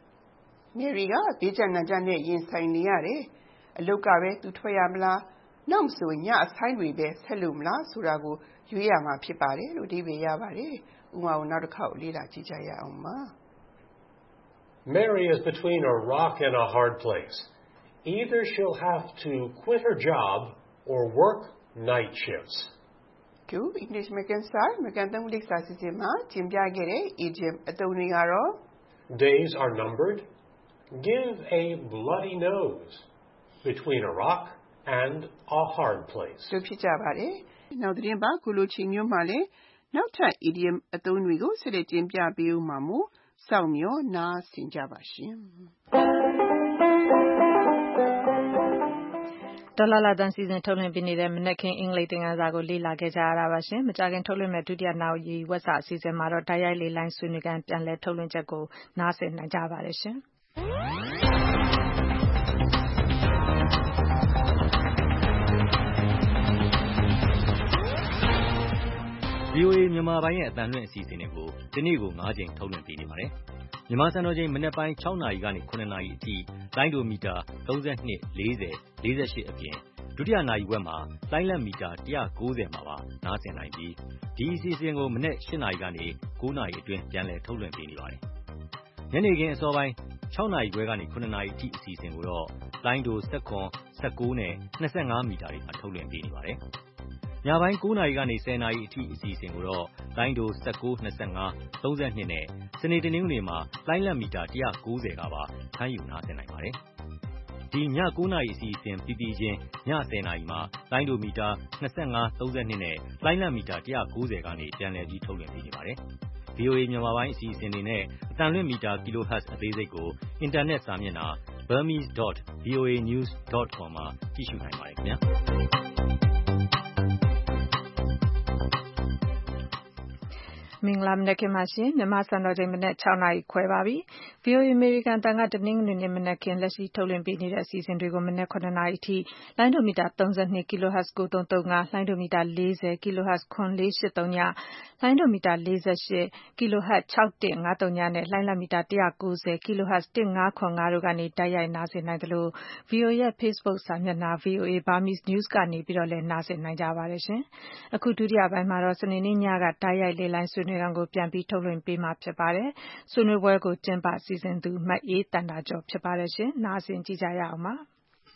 Mary ကဘေးကျနံကျနဲ့ရင်ဆိုင်နေရတယ်အလုပ်ကပဲသူထွက်ရမလားနောက်မဆိုညအဆိုင်တွေပဲဆက်လို့မလားဆိုတာကိုရွေးရမှာဖြစ်ပါတယ်လို့ဒီပဲရပါတယ်ဥပမာကိုနောက်တစ်ခေါက်လေ့လာကြည့်ကြရအောင်ပါ Mary is between a rock and a hard place. Either she'll have to quit her job or work night shifts. Good English American Style American သုံးလိပ်စာစီစဉ်မှာကျင်းပြခဲ့တဲ့ idiom အသုံးတွေကတော့ Days are numbered. Give a bloody nose. Between a rock and a hard place. တို့ဖြစ်ကြပါတယ်နောက်သတင်းပါခုလိုချိန်မျိုးမှာလည်းနောက်ထပ် idiom အသုံးတွေကိုဆက်လက်တင်ပြပေးဦးမှာမို့စောင့်မျှော်နားဆင်ကြပါရှင်ဒေါ်လာလာတန်စီစဉ်ထုတ်လွှင့်ပေးနေတဲ့မနက်ခင်းအင်္ဂလိပ်သင်ခန်းစာကိုလေ့လာခဲ့ကြရတာပါရှင်။မကြာခင်ထုတ်လွှင့်မဲ့ဒုတိယနောက်ရီဝက်စာအစီအစဉ်မှာတော့တိုက်ရိုက်လေလိုင်းဆွေးနွေးခန်းပြန်လည်ထုတ်လွှင့်ချက်ကိုနားဆင်နိုင်ကြပါတယ်ရှင်။ V O A မြန်မာပိုင်းရဲ့အသံလွှင့်အစီအစဉ်တွေကိုဒီနေ့ကို၅ကြိမ်ထုတ်လွှင့်ပေးနေပါတယ်။မြန်မာစံတော်ချိန်မနက်ပိုင်း၆နာရီကနေ၇နာရီအထိလိုင်းဒိုမီတာ၃၂ ၄၀ ၄၈အပြင်ဒုတိယနာရီဝက်မှာလိုင်းလက်မီတာ၁၉၀မှာပါနားဆင်နိုင်ပြီးဒီအစီအစဉ်ကိုမနက်၈နာရီကနေ၉နာရီအတွင်းပြန်လည်ထုတ်လွှင့်ပေးနေပါတယ်။ညနေခင်းအစောပိုင်း၆နာရီခွဲကနေ၇နာရီအထိအစီအစဉ်ကိုတော့လိုင်းဒို၁၇ ၁၉နဲ့၂၅မီတာတွေမှာထုတ်လွှင့်ပေးနေပါတယ်။ညပိုင်း၉နာရီကနေ၁၀နာရီအထိအစီအစဉ်ကိုတော့လိုင်းဒို၁၉ ၂၅ ၃၂နဲ့စနေတနင်္ဂနွေမှာလိုင်းလက်မီတာ၁၉၀ကပါဖမ်းယူနားဆင်နိုင်ပါတယ်။ဒီည၉နာရီအစီအစဉ်ပြီးပြီးချင်းည၁၀နာရီမှာလိုင်းဒိုမီတာ၂၅ ၃၂နဲ့လိုင်းလက်မီတာ၁၉၀ကနေပြန်လည်ပြီးထုတ်လွှင့်ပေးနေပါတယ်။ ဗီအိုအေ မြန်မာပိုင်းအစီအစဉ်တွေနဲ့အသံလွှင့်မီတာ kilohertz အသေးစိတ်ကိုအင်တာနက်စာမျက်နှာ burmese dot v o a news dot com မှာကြည့်ရှုနိုင်ပါတယ်ခင်ဗျာ။မင်္ဂလာမနက်ခင်းပါရှင်မြန်မာစံတော်ချိန်မနက်၆နာရီခွဲပါပြီ။ ဗီအိုအေအမေရိကန်တန်ကတနင်္ဂနွေနေ့မနက်ခင်းလက်ရှိထုတ်လွှင့်ပေးနေတဲ့အစီအစဉ်တွေကိုမနက်၇နာရီအထိလိုင်းဒိုမီတာ၃၂ kilohertz ၉၃၃၅ လိုင်းဒိုမီတာ၄၀ kilohertz ၇၄၈၃ည လိုင်းဒိုမီတာ၄၈ kilohertz ၆၁၅၃ညနဲ့လိုင်းလမီတာ၁၉၀ kilohertz ၁၅၇၅တို့ကနေတိုက်ရိုက်နားဆင်နိုင်သလို ဗီအိုအေရဲ့ Facebook စာမျက်နှာ ဗီအိုအေ Burmese News ကနေပြီးတော့လည်းနားဆင်နိုင်ကြပါတယ်ရှင်။အခုဒုတိယပိုင်းမှာတော့စနေနေ့ညကတိုက်ရိုက်လေလိုင်းဆွေးနွေးခန်းကိုပြန်ပြီးထုတ်လွှင့်ပေးမှာဖြစ်ပါတယ်။ဆွေးနွေးပွဲကိုကျင်းပစီစဉ်သူမအေးတန်တာကျော်ဖြစ်ပါတယ်ရှင်။နားဆင်ကြည့်ကြရအောင်ပါ။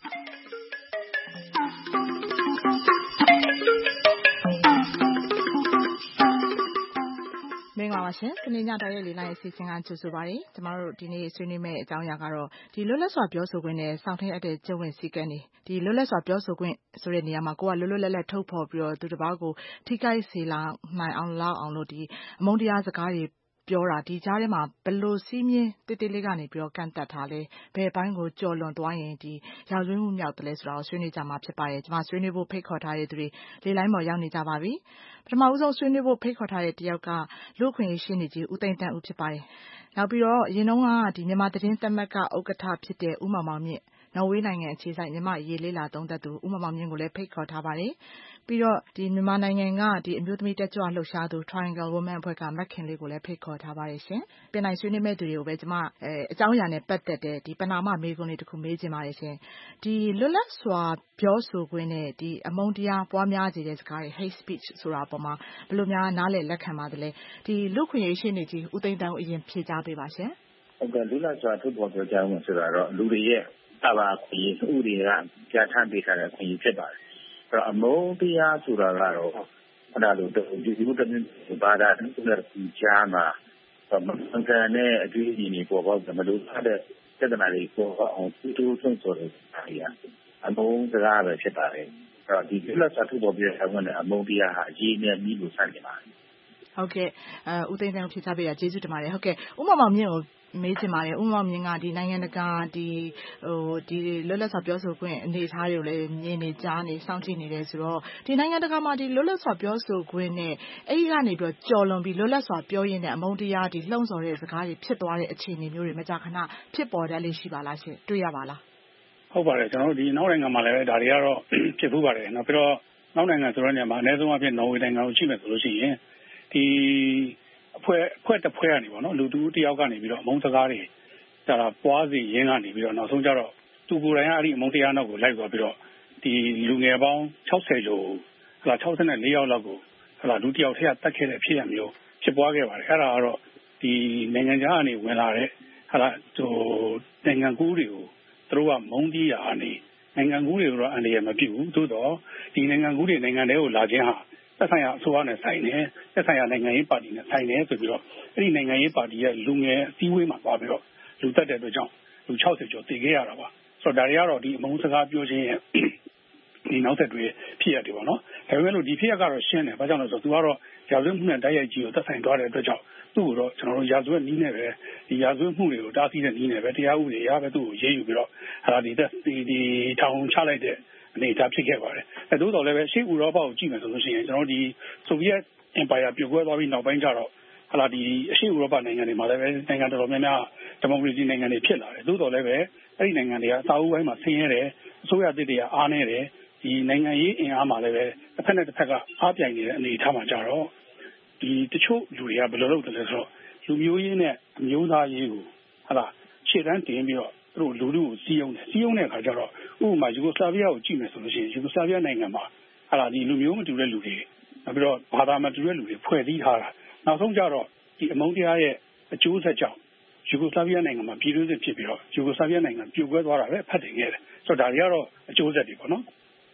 မင်္ဂလာပါရှင်။စနေညတိုက်ရိုက်လေလိုင်းအစီအစဉ်ကကြိုဆိုပါရစေ။ကျမတို့ဒီနေ့ဆွေးနွေးမယ့်အကြောင်းအရာကတော့ဒီလွတ်လပ်စွာပြောဆိုခွင့်နဲ့စောင့်ထိန်အပ်တဲ့ကျင့်ဝတ်စည်းကမ်းတွေဒီလွတ်လပ်စွာပြောဆိုခွင့်ဆိုတဲ့နေရာမှာကိုကလွတ်လွတ်လပ်လပ်ထုတ်ဖော်ပြီးတော့သူတစ်ပါးကိုထိခိုက်စေလာနိုင်အောင်လောက်အောင်လို့ဒီအမုန်းတရားစကားတွေပြောတာဒီကြားထဲမှာဘယ်လိုစီးမြင်တိတိလေးကနေပြီးတော့ကန့်တက်ထားလဲဘယ်ပိုင်းကိုကြော်လွန်သွားရင်ဒီရာဇဝတ်မှုမြောက်တယ်လဲဆိုတာကိုဆွေးနွေးကြမှာဖြစ်ပါတယ်။ကျွန်မဆွေးနွေးဖို့ဖိတ်ခေါ်ထားတဲ့သူတွေလေလိုင်းပေါ်ရောက်နေကြပါပြီ။ပထမဦးဆုံးဆွေးနွေးဖို့ဖိတ်ခေါ်ထားတဲ့တယောက်ကလူ့အခွင့်အရေးရှင်းနေကြီးဦးသိန်းတန်းဦးဖြစ်ပါတယ်။နောက်ပြီးတော့အရင်တုန်းကဒီမြန်မာသတင်းသမဂ္ဂဥက္ကဋ္ဌဖြစ်တဲ့ဦးမောင်မောင်မြင့်နော်ဝေးနိုင်ငံအခြေစိုက်မြန်မာရေးလေးလာသုံးသက်သူဦးမောင်မောင်မြင့်ကိုလည်းဖိတ်ခေါ်ထားပါတယ်။ပြီးတော့ဒီမြန်မာနိုင်ငံကဒီအမျိုးသမီးတက်ကြွလှုပ်ရှားသူ Triangle Women အဖွဲ့ကမက်ခင်လေးကိုလည်းဖိတ်ခေါ်ထားပါတယ်ရှင်။ပြင်နိုင်ဆွေးနွေးမဲ့သူတွေကိုပဲကျွန်မအဲအကြောင်းအရာနဲ့ပတ်သက်တဲ့ဒီပဏာမမေးခွန်းလေးတစ်ခုမေးချင်ပါတယ်ရှင်။ဒီလွတ်လပ်စွာပြောဆိုခွင့်နဲ့ဒီအမုန်းတရားပွားများစေတဲ့စကားတွေ hate speech ဆိုတာအပေါ်မှာဘယ်လိုများနားလည်လက်ခံပါသလဲ။ဒီလူ့ခွင့်ရေးရှင်းနေကြီးဦးသိန်းတန်းဦးအရင်ဖြေကြားပေးပါရှင်။ဟုတ်ကဲ့လွတ်လပ်စွာထုတ်ဖော်ပြောကြားမှုဆိုတာတော့လူတွေရဲ့အဘာခွင့်ဥပဒေကပြဋ္ဌာန်းပေးထားတဲ့ခွင့်ဖြစ်ပါတယ်။အဲ့တော့အမုန်းတရားဆိုတာကတော့အဲ့ဒါလိုဒီဒီလိုတမျိုးဘာသာတူတဲ့ကြားမှာမန်ကန်တဲ့အတွေ့အကြုံတွေပေါ်ပေါက်တယ်မလို့ထားတဲ့ပြဿနာတွေပေါ်ပေါက်အောင်တူတူဆွန့်ဆိုတဲ့အားရအမုန်းတရားပဲဖြစ်ပါတယ်။အဲ့တော့ဒီလွတ်လပ်စွာထုတ်ဖော်ပြောကြားမှုနဲ့အမုန်းတရားဟာအရေးနဲ့ပြီးလို့ဆက်နေပါတယ်။ဟုတ်ကဲ့အဲဦးသိန်းတန်းဖြေချပေးတာကျေးဇူးတင်ပါတယ်ဟုတ်ကဲ့ဦးမောင်မောင်မြင့်ကိုမေးချင်ပါတယ်ဦးမောင်မြင့်ကဒီနိုင်ငံတကာဒီဟိုဒီလွတ်လပ်စွာပြောဆိုခွင့်အနေအထားတွေကိုလည်းမြင်နေကြားနေစောင့်ကြည့်နေတယ်ဆိုတော့ဒီနိုင်ငံတကာမှာဒီလွတ်လပ်စွာပြောဆိုခွင့်နဲ့အဲ့ဒီကနေပြီးတော့ကြော်လွန်ပြီးလွတ်လပ်စွာပြောရင်းနဲ့အမုန်းတရားဒီလှုံ့ဆော်တဲ့စကားတွေဖြစ်သွားတဲ့အခြေအနေမျိုးတွေမကြာခဏဖြစ်ပေါ်တတ်လေးရှိပါလားရှင်တွေ့ရပါလားဟုတ်ပါတယ်ကျွန်တော်တို့ဒီနောက်နိုင်ငံမှာလည်းဒါတွေကတော့ဖြစ်ဖူးပါတယ်နောက်ပြီးတော့နောက်နိုင်ငံဆိုတဲ့နေရာမှာအနည်းဆုံးအဖြစ်နော်ဝေနိုင်ငံကိုရှိမယ်ဆိုလို့ရှိရင်ဒီအဖွဲ့အဖွဲ့တစ်ဖွဲ့ကနေပေါ့နော်လူတူတယောက်ကနေပြီးတော့အမုန်းစကားတွေဒါလာပွားစီရင်းကနေပြီးတော့နောက်ဆုံးကျတော့သူကိုယ်တိုင်ကအဲ့ဒီအမုန်းတရားနောက်ကိုလိုက်သွားပြီးတော့ဒီလူငယ်ပေါင်း၆၀ကျော်ဟလာ၆၄ယောက်လောက်ကိုဟလာလူတယောက်ထက်တက်ခဲ့တဲ့ဖြစ်ရမျိုးဖြစ်ပွားခဲ့ပါတယ်အဲ့ဒါကတော့ဒီနိုင်ငံခြားကနေဝင်လာတဲ့ဟလာဟိုနိုင်ငံကူးတွေကိုသူတို့ကမုန်းတီးရာအနေနိုင်ငံကူးတွေကတော့အန္တရာယ်မပြုဘူးသို့တော့ဒီနိုင်ငံကူးတွေနိုင်ငံတွေကိုလာခြင်းဟာသက်ဆိုင်ရာအစိုးရနဲ့ဆိုင်တယ်သက်ဆိုင်ရာနိုင်ငံရေးပါတီနဲ့ဆိုင်တယ်ဆိုပြီးတော့အဲ့ဒီနိုင်ငံရေးပါတီရဲ့လူငယ်အစည်းအဝေးမှာသွားပြီးတော့လူတက်တဲ့အတွက်ကြောင့်လူ၆၀ကျော်တည်ခဲ့ရတာပါဆိုတော့ဒါတွေကတော့ဒီအမုန်းစကားပြောခြင်းရဲ့ဒီနောက်ဆက်တွဲဖြစ်ရတယ်ပေါ့နော်ဒါပေမဲ့လို့ဒီဖြစ်ရကတော့ရှင်းတယ်ဘာကြောင့်လဲဆိုတော့သူကတော့ရာဇဝတ်မှုနဲ့တိုက်ရိုက်ကြီးကိုသက်ဆိုင်သွားတဲ့အတွက်ကြောင့်သူ့ကိုတော့ကျွန်တော်တို့ရာဇဝတ်နည်းနဲ့ပဲဒီရာဇဝတ်မှုတွေကိုတားဆီးတဲ့နည်းနဲ့ပဲတရားဥပဒေအရပဲသူ့ကိုရေးယူပြီးတော့ဟာဒီဒီဒီထောင်ချလိုက်တဲ့အနေအထားဖြစ်ခဲ့ပါတယ်အဲသို့တော်လည်းပဲရှေ့ဥရောပကိုကြည့်မယ်ဆိုလို့ရှိရင်ကျွန်တော်တို့ဒီဆိုဗီယက်အင်ပါယာပြိုကွဲသွားပြီးနောက်ပိုင်းကျတော့ဟာလာဒီအရှေ့ဥရောပနိုင်ငံတွေမှာလည်းပဲနိုင်ငံတော်တော်များများဒီမိုကရေစီနိုင်ငံတွေဖြစ်လာတယ်သို့တော်လည်းပဲအဲ့ဒီနိုင်ငံတွေကအစာအုပ်ပိုင်းမှာဆင်းရဲတယ်အစိုးရတစ်တွေကအားနည်းတယ်ဒီနိုင်ငံရေးအင်အားမှာလည်းပဲတစ်ဖက်နဲ့တစ်ဖက်ကအားပြိုင်နေတဲ့အနေအထားမှာကြတော့ဒီတချို့လူတွေကဘယ်လိုလုပ်တယ်လဲဆိုတော့လူမျိုးရေးနဲ့အမျိုးသားရေးကိုဟာလာခြေတန်းတင်ပြီးတော့သူတို့လူလူကိုစီးအောင်တယ်စီးအောင်တဲ့အခါကျတော့ဥပမာယူဂိုစလာဗီးယားကိုကြည့်မယ်ဆိုလို့ရှိရင်ယူဂိုစလာဗီးယားနိုင်ငံမှာဟာလာဒီလူမျိုးမတူတဲ့လူတွေနောက်ပြီးတော့ဘာသာမတူတဲ့လူတွေဖွဲ့စည်းထားတာနောက်ဆုံးကျတော့ဒီအမုန်းတရားရဲ့အကျိုးဆက်ကြောင့်ယူဂိုစလာဗီးယားနိုင်ငံမှာပြည်တွင်းစစ်ဖြစ်ပြီးတော့ယူဂိုစလာဗီးယားနိုင်ငံပြိုကွဲသွားတာပဲဖတ်တင်ခဲ့တယ်ဆိုတော့ဒါတွေကတော့အကျိုးဆက်တွေပေါ့နော်ဟ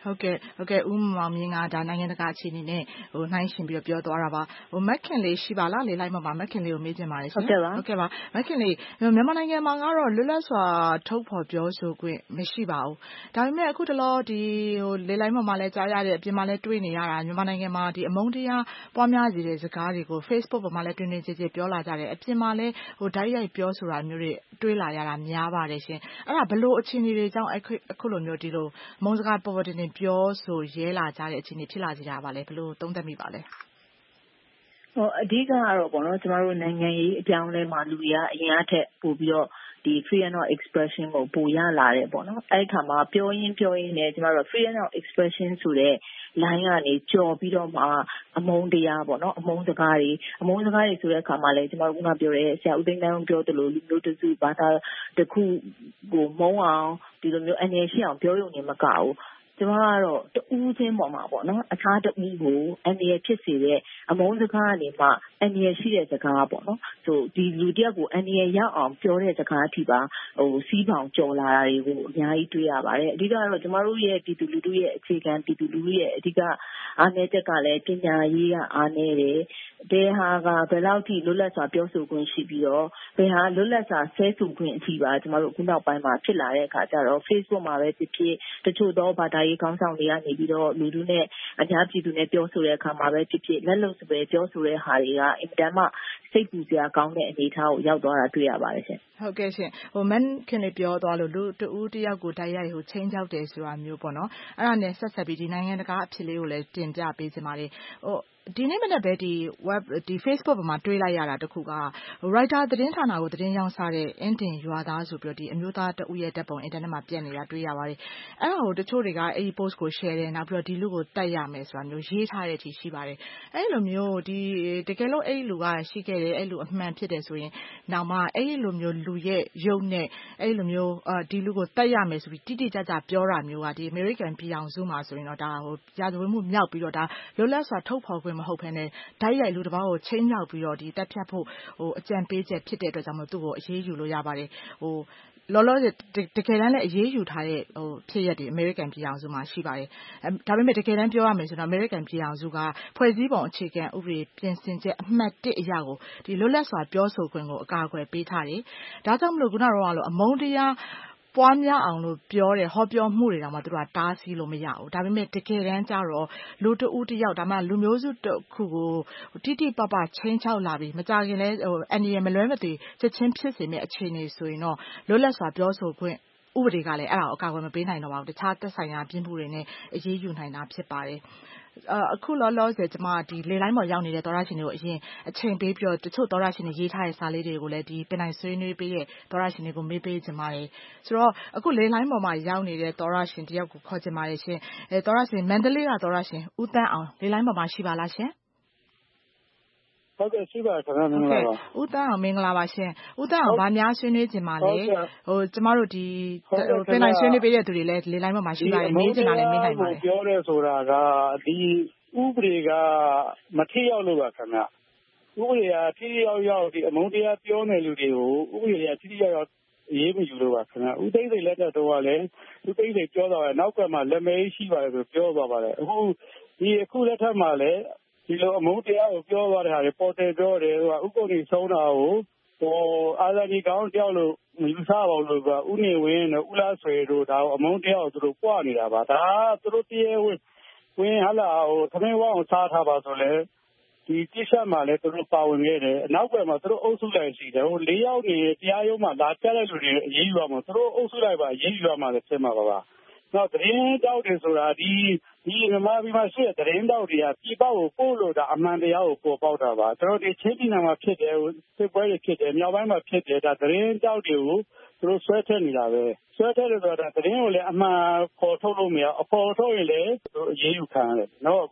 ဟုတ်ကဲ့ဟုတ်ကဲ့ဦးမောင်မြင့်ကဒါနိုင်ငံတကာအခြေအနေနဲ့ဟိုနှိုင်းရှင်ပြီးပြောသွားတာပါဟိုမက်ခင်လေးရှိပါလားလေလိုက်မှာပါမက်ခင်လေးကိုမေးချင်ပါတယ်ရှင်ဟုတ်ကဲ့ပါဟုတ်ကဲ့ပါမက်ခင်လေးမြန်မာနိုင်ငံမှာကတော့လွတ်လပ်စွာထုတ်ဖော်ပြောဆိုခွင့်မရှိပါဘူးဒါပေမဲ့အခုတလောဒီဟိုလေလိုက်မှာမှလည်းကြားရတဲ့အပြင်မှာလည်းတွေ့နေရတာမြန်မာနိုင်ငံမှာဒီအမုန်းတရားပွားများစေတဲ့စကားတွေကို Facebook ပေါ်မှာလည်းတွင်တွင်ကျယ်ကျယ်ပြောလာကြတယ်အပြင်မှာလည်းဟိုဓာတ်ရိုက်ပြောဆိုတာမျိုးတွေတွေးလာရတာများပါတယ်ရှင်အဲ့ဒါဘယ်လိုအခြေအနေတွေကြောင့်အခုလိုမျိုးဒီလိုမုန်းစကားပေါ်ပေါ်တင်တင်ပြောဆိုရဲလာကြတဲ့အခြေအနေဖြစ်လာစေတာပါလဲဘယ်လိုသုံးသပ်မိပါလဲဟိုအဓိကကတော့ပေါ့နော်ကျမတို့နိုင်ငံရေးအပြောင်းလဲမှာလူတွေကအရင်အထက်ပို့ပြီးတော့ဒီ freedom of expression ကိုပိုရလာတယ်ပေါ့နော်အဲ့ဒီခါမှာပြောရင်းပြောရင်းနဲ့ကျမတို့ freedom of expression ဆိုတဲ့ line ကနေကြော်ပြီးတော့မှအမုန်းတရားပေါ့နော်အမုန်းစကားတွေအမုန်းစကားတွေဆိုတဲ့အခါမှာလည်းကျမတို့ကပြောရဲဆရာဦးသိန်းတန်းပြောသလိုလူမျိုးတစုဘာသာတစ်ခုကိုမုန်းအောင်ဒီလိုမျိုးအနေရှိအောင်ပြောရုံနဲ့မကဘူးကျမကတော့တူးချင်းပေါ်မှာပေါ့နော်အခြားတူးကိုအနေရဖြစ်စေတဲ့အမုန်းစကားကနေမှအနေရရှိတဲ့စကားပေါ့နော်ဆိုဒီလူတယောက်ကိုအနေရရောက်အောင်ပြောတဲ့စကားအထိပါဟိုစီးပေါင်ကြော်လာတာတွေကိုအများကြီးတွေ့ရပါတယ်အဓိကတော့ကျမတို့ရဲ့ပြည်သူလူထုရဲ့အခြေခံပြည်သူလူထုရဲ့အဓိကအားနည်းချက်ကလည်းပညာရေးကအားနည်းတယ်ဘယ်ဟာကဘယ်လောက်ထိလွတ်လပ်စွာပြောဆိုခွင့်ရှိပြီးတော့ဘယ်ဟာလွတ်လပ်စွာဆဲဆိုခွင့်အထိပါကျမတို့အခုနောက်ပိုင်းမှာဖြစ်လာတဲ့အခါကျတော့ Facebook မှာပဲဖြစ်ဖြစ်တချို့သောဘာသာရေးကောင်းဆောင်တွေကနေပြီးတော့လူထုနဲ့အများပြည်သူနဲ့ပြောဆိုတဲ့အခါမှာပဲဖြစ်ဖြစ်လက်လုံစပယ်ပြောဆိုတဲ့ဟာတွေကအင်တန်မှစိတ်ပူစရာကောင်းတဲ့အနေအထားကိုရောက်သွားတာတွေ့ရပါတယ်ရှင်ဟုတ်ကဲ့ရှင်ဟိုမန်ခင်လေးပြောသွားလို့လူတူတယောက်ကိုတိုက်ရိုက်ဟိုချင်းချောက်တယ်ဆိုတာမျိုးပေါ့နော်အဲ့ဒါနဲ့ဆက်ဆက်ပြီးဒီနိုင်ငံတကာအဖြစ်လေးကိုလည်းတင်ပြပေးစင်ပါတယ်ဟိုဒီနေ့မနေ့ပဲဒီ web ဒီ Facebook ပေါ်မှာတွေးလိုက်ရတာတခုက writer သတင်းဌာနကိုသတင်းရောင်းစားတဲ့အင်တင်ရွာသားဆိုပြီးတော့ဒီအမျိုးသားတဦးရဲ့တပ်ပုံအင်တာနက်မှာပြန့်နေတာတွေ့ရပါတယ်အဲ့ဒါကိုတချို့တွေကအဲ့ဒီ post ကို share တယ်နောက်ပြီးတော့ဒီလူကိုတတ်ရမယ်ဆိုတာမျိုးရေးထားတဲ့အထိရှိပါတယ်အဲ့လိုမျိုးဒီတကယ်လို့အဲ့ဒီလူကရှိခဲ့တယ်အဲ့လိုအမှန်ဖြစ်တယ်ဆိုရင်နောက်မှအဲ့ဒီလိုမျိုးလူရဲ့ရုပ်နဲ့အဲ့လိုမျိုးဒီလူကိုတတ်ရမယ်ဆိုပြီးတိတိကျကျပြောတာမျိုးကဒီ American ပြည်အောင်စုမှာဆိုရင်တော့ဒါဟိုရာဇဝတ်မှုမြောက်ပြီးတော့ဒါလွတ်လပ်စွာထုတ်ဖော်ခွင့်မဟုတ်ဘဲနဲ့ဓာတ်ရိုက်လူတစ်ပါးကိုချင်းမြောက်ပြီးတော့ဒီတက်ဖြတ်ဖို့ဟိုအကြံပေးချက်ဖြစ်တဲ့အတွက်ကြောင့်မို့သူ့ကိုအေးအေးယူလို့ရပါတယ်ဟိုလောလောဆယ်တကယ်တမ်းလည်းအေးအေးယူထားတဲ့ဟိုဖြစ်ရက်ဒီ American ပြည်အောင်စုမှာရှိပါတယ်ဒါပေမဲ့တကယ်တမ်းပြောရမယ်ဆိုတော့ American ပြည်အောင်စုကဖွဲ့စည်းပုံအခြေခံဥပဒေပြင်ဆင်ချက်အမှတ်၁အရာကိုဒီလွတ်လပ်စွာပြောဆိုခွင့်ကိုအကာအကွယ်ပေးထားတယ်ဒါကြောင့်မလို့ခုနကတော့လို့အမုန်းတရားပွားများအောင်လို့ပြောတယ်ဟောပြောမှုတွေတောင်မှသူတို့ကတားဆီးလို့မရဘူးဒါပေမဲ့တကယ်တမ်းကျတော့လူတဦးတယောက်ဒါမှလူမျိုးစုတစ်ခုကိုတိတိပပချင်းချောက်လာပြီးမကြခင်လဲဟိုအန်ဒီရမလွဲမသွေချက်ချင်းဖြစ်စေမယ့်အခြေအနေဆိုရင်တော့လွတ်လပ်စွာပြောဆိုခွင့်ဥပဒေကလည်းအဲ့ဒါကိုအကာအကွယ်မပေးနိုင်တော့ပါဘူးတခြားသက်ဆိုင်ရာပြင်းမှုတွေနဲ့အရေးယူနိုင်တာဖြစ်ပါတယ်အခုလောလောဆယ်ကျမဒီလေလိုင်းပေါ်ရောက်နေတဲ့သောရရှင်တွေကိုအရင်အချိန်ပေးပြီးတော့တချို့သောရရှင်တွေရေးထားတဲ့စာလေးတွေကိုလည်းဒီပင်နိုင်ဆွေးနွေးပေးတဲ့သောရရှင်တွေကိုမေးပေးချင်ပါတယ်ဆိုတော့အခုလေလိုင်းပေါ်မှာရောက်နေတဲ့သောရရှင်တယောက်ကိုခေါ်ချင်ပါတယ်ရှင်အဲသောရရှင်မန္တလေးကသောရရှင်ဦးတန်းအောင်လေလိုင်းပေါ်မှာရှိပါလားရှင်ဟုတ်ကဲ့ရှိပါခင်ဗျာမင်္ဂလာပါဦးတန်းအောင်မင်္ဂလာပါရှင်ဦးတန်းအောင်ဗာများဆွေးနွေးချင်ပါလေဟိုကျမတို့ဒီဟိုပင်နိုင်ဆွေးနွေးပေးတဲ့သူတွေလည်းလေလိုင်းပေါ်မှာရှိပါတယ်မေးချင်တာလည်းမေးနိုင်ပါတယ်ပြောရဲဆိုတာကဒီဥပဒေကမထိရောက်လို့ပါခင်ဗျဥပဒေကထိရောက်ရောက်ဒီအမုန်းတရားပြောနေလူတွေကိုဥပဒေကထိရောက်ရောက်ရေးမယူလို့ပါခင်ဗျဥသိမ်းစိတ်လက်ထက်တော့လည်းဥသိမ်းစိတ်ပြောတော့နောက်ကမှလက်မဲရှိပါတယ်ဆိုပြောသွားပါတယ်အခုဒီအခုလက်ထက်မှာလည်းဒီလိုအမုန်းတရားကိုပြောသွားတဲ့ဟာတွေပေါ်တယ်ပြောတယ်ဟိုဥက္ကုဋ္ဌဆုံးတာကိုဟိုအာဇာနည်ကောင်းတယောက်လို့မယူဆပါဘူးလို့ကဥနေဝင်းတို့ဥလားဆွေတို့ဒါအမုန်းတရားကိုသူတို့ပွားနေတာပါဒါသူတို့တရားဝင်ဝင်ဟာလာဟိုသမင်းဝအောင်စားထားပါဆိုလဲဒီတိကျမှလည်းသူတို့ပါဝင်ခဲ့တယ်အနောက်ဘက်မှာသူတို့အုပ်စုလိုက်ရှိတယ်ဟို၄ယောက်နေတရားရုံးမှာလာကြတဲ့လူတွေအရေးယူရမှာသူတို့အုပ်စုလိုက်ပါအရေးယူရမှာလည်းဖြစ်မှာပါပါနောက်သတင်းတောက်တွေဆိုတာဒီဒီမြန်မာပြည်မှာရှိတဲ့သတင်းတောက်တွေကပြည်ပကိုပို့လို့ဒါအမှန်တရားကိုပေါ်ပေါက်တာပါကျွန်တော်ဒီချင်းပြည်နယ်မှာဖြစ်တယ်စစ်ပွဲတွေဖြစ်တယ်မြောက်ပိုင်းမှာဖြစ်တယ်ဒါသတင်းတောက်တွေကိုသူတို့ဆွဲထည့်နေတာပဲဆွဲထည့်လို့ဆိုတာသတင်းကိုလည်းအမှန်ပေါ်ထုတ်လို့မရအပေါ်ထုတ်ရင်လည်းသူတို့အရေးယူခံရတယ်နော်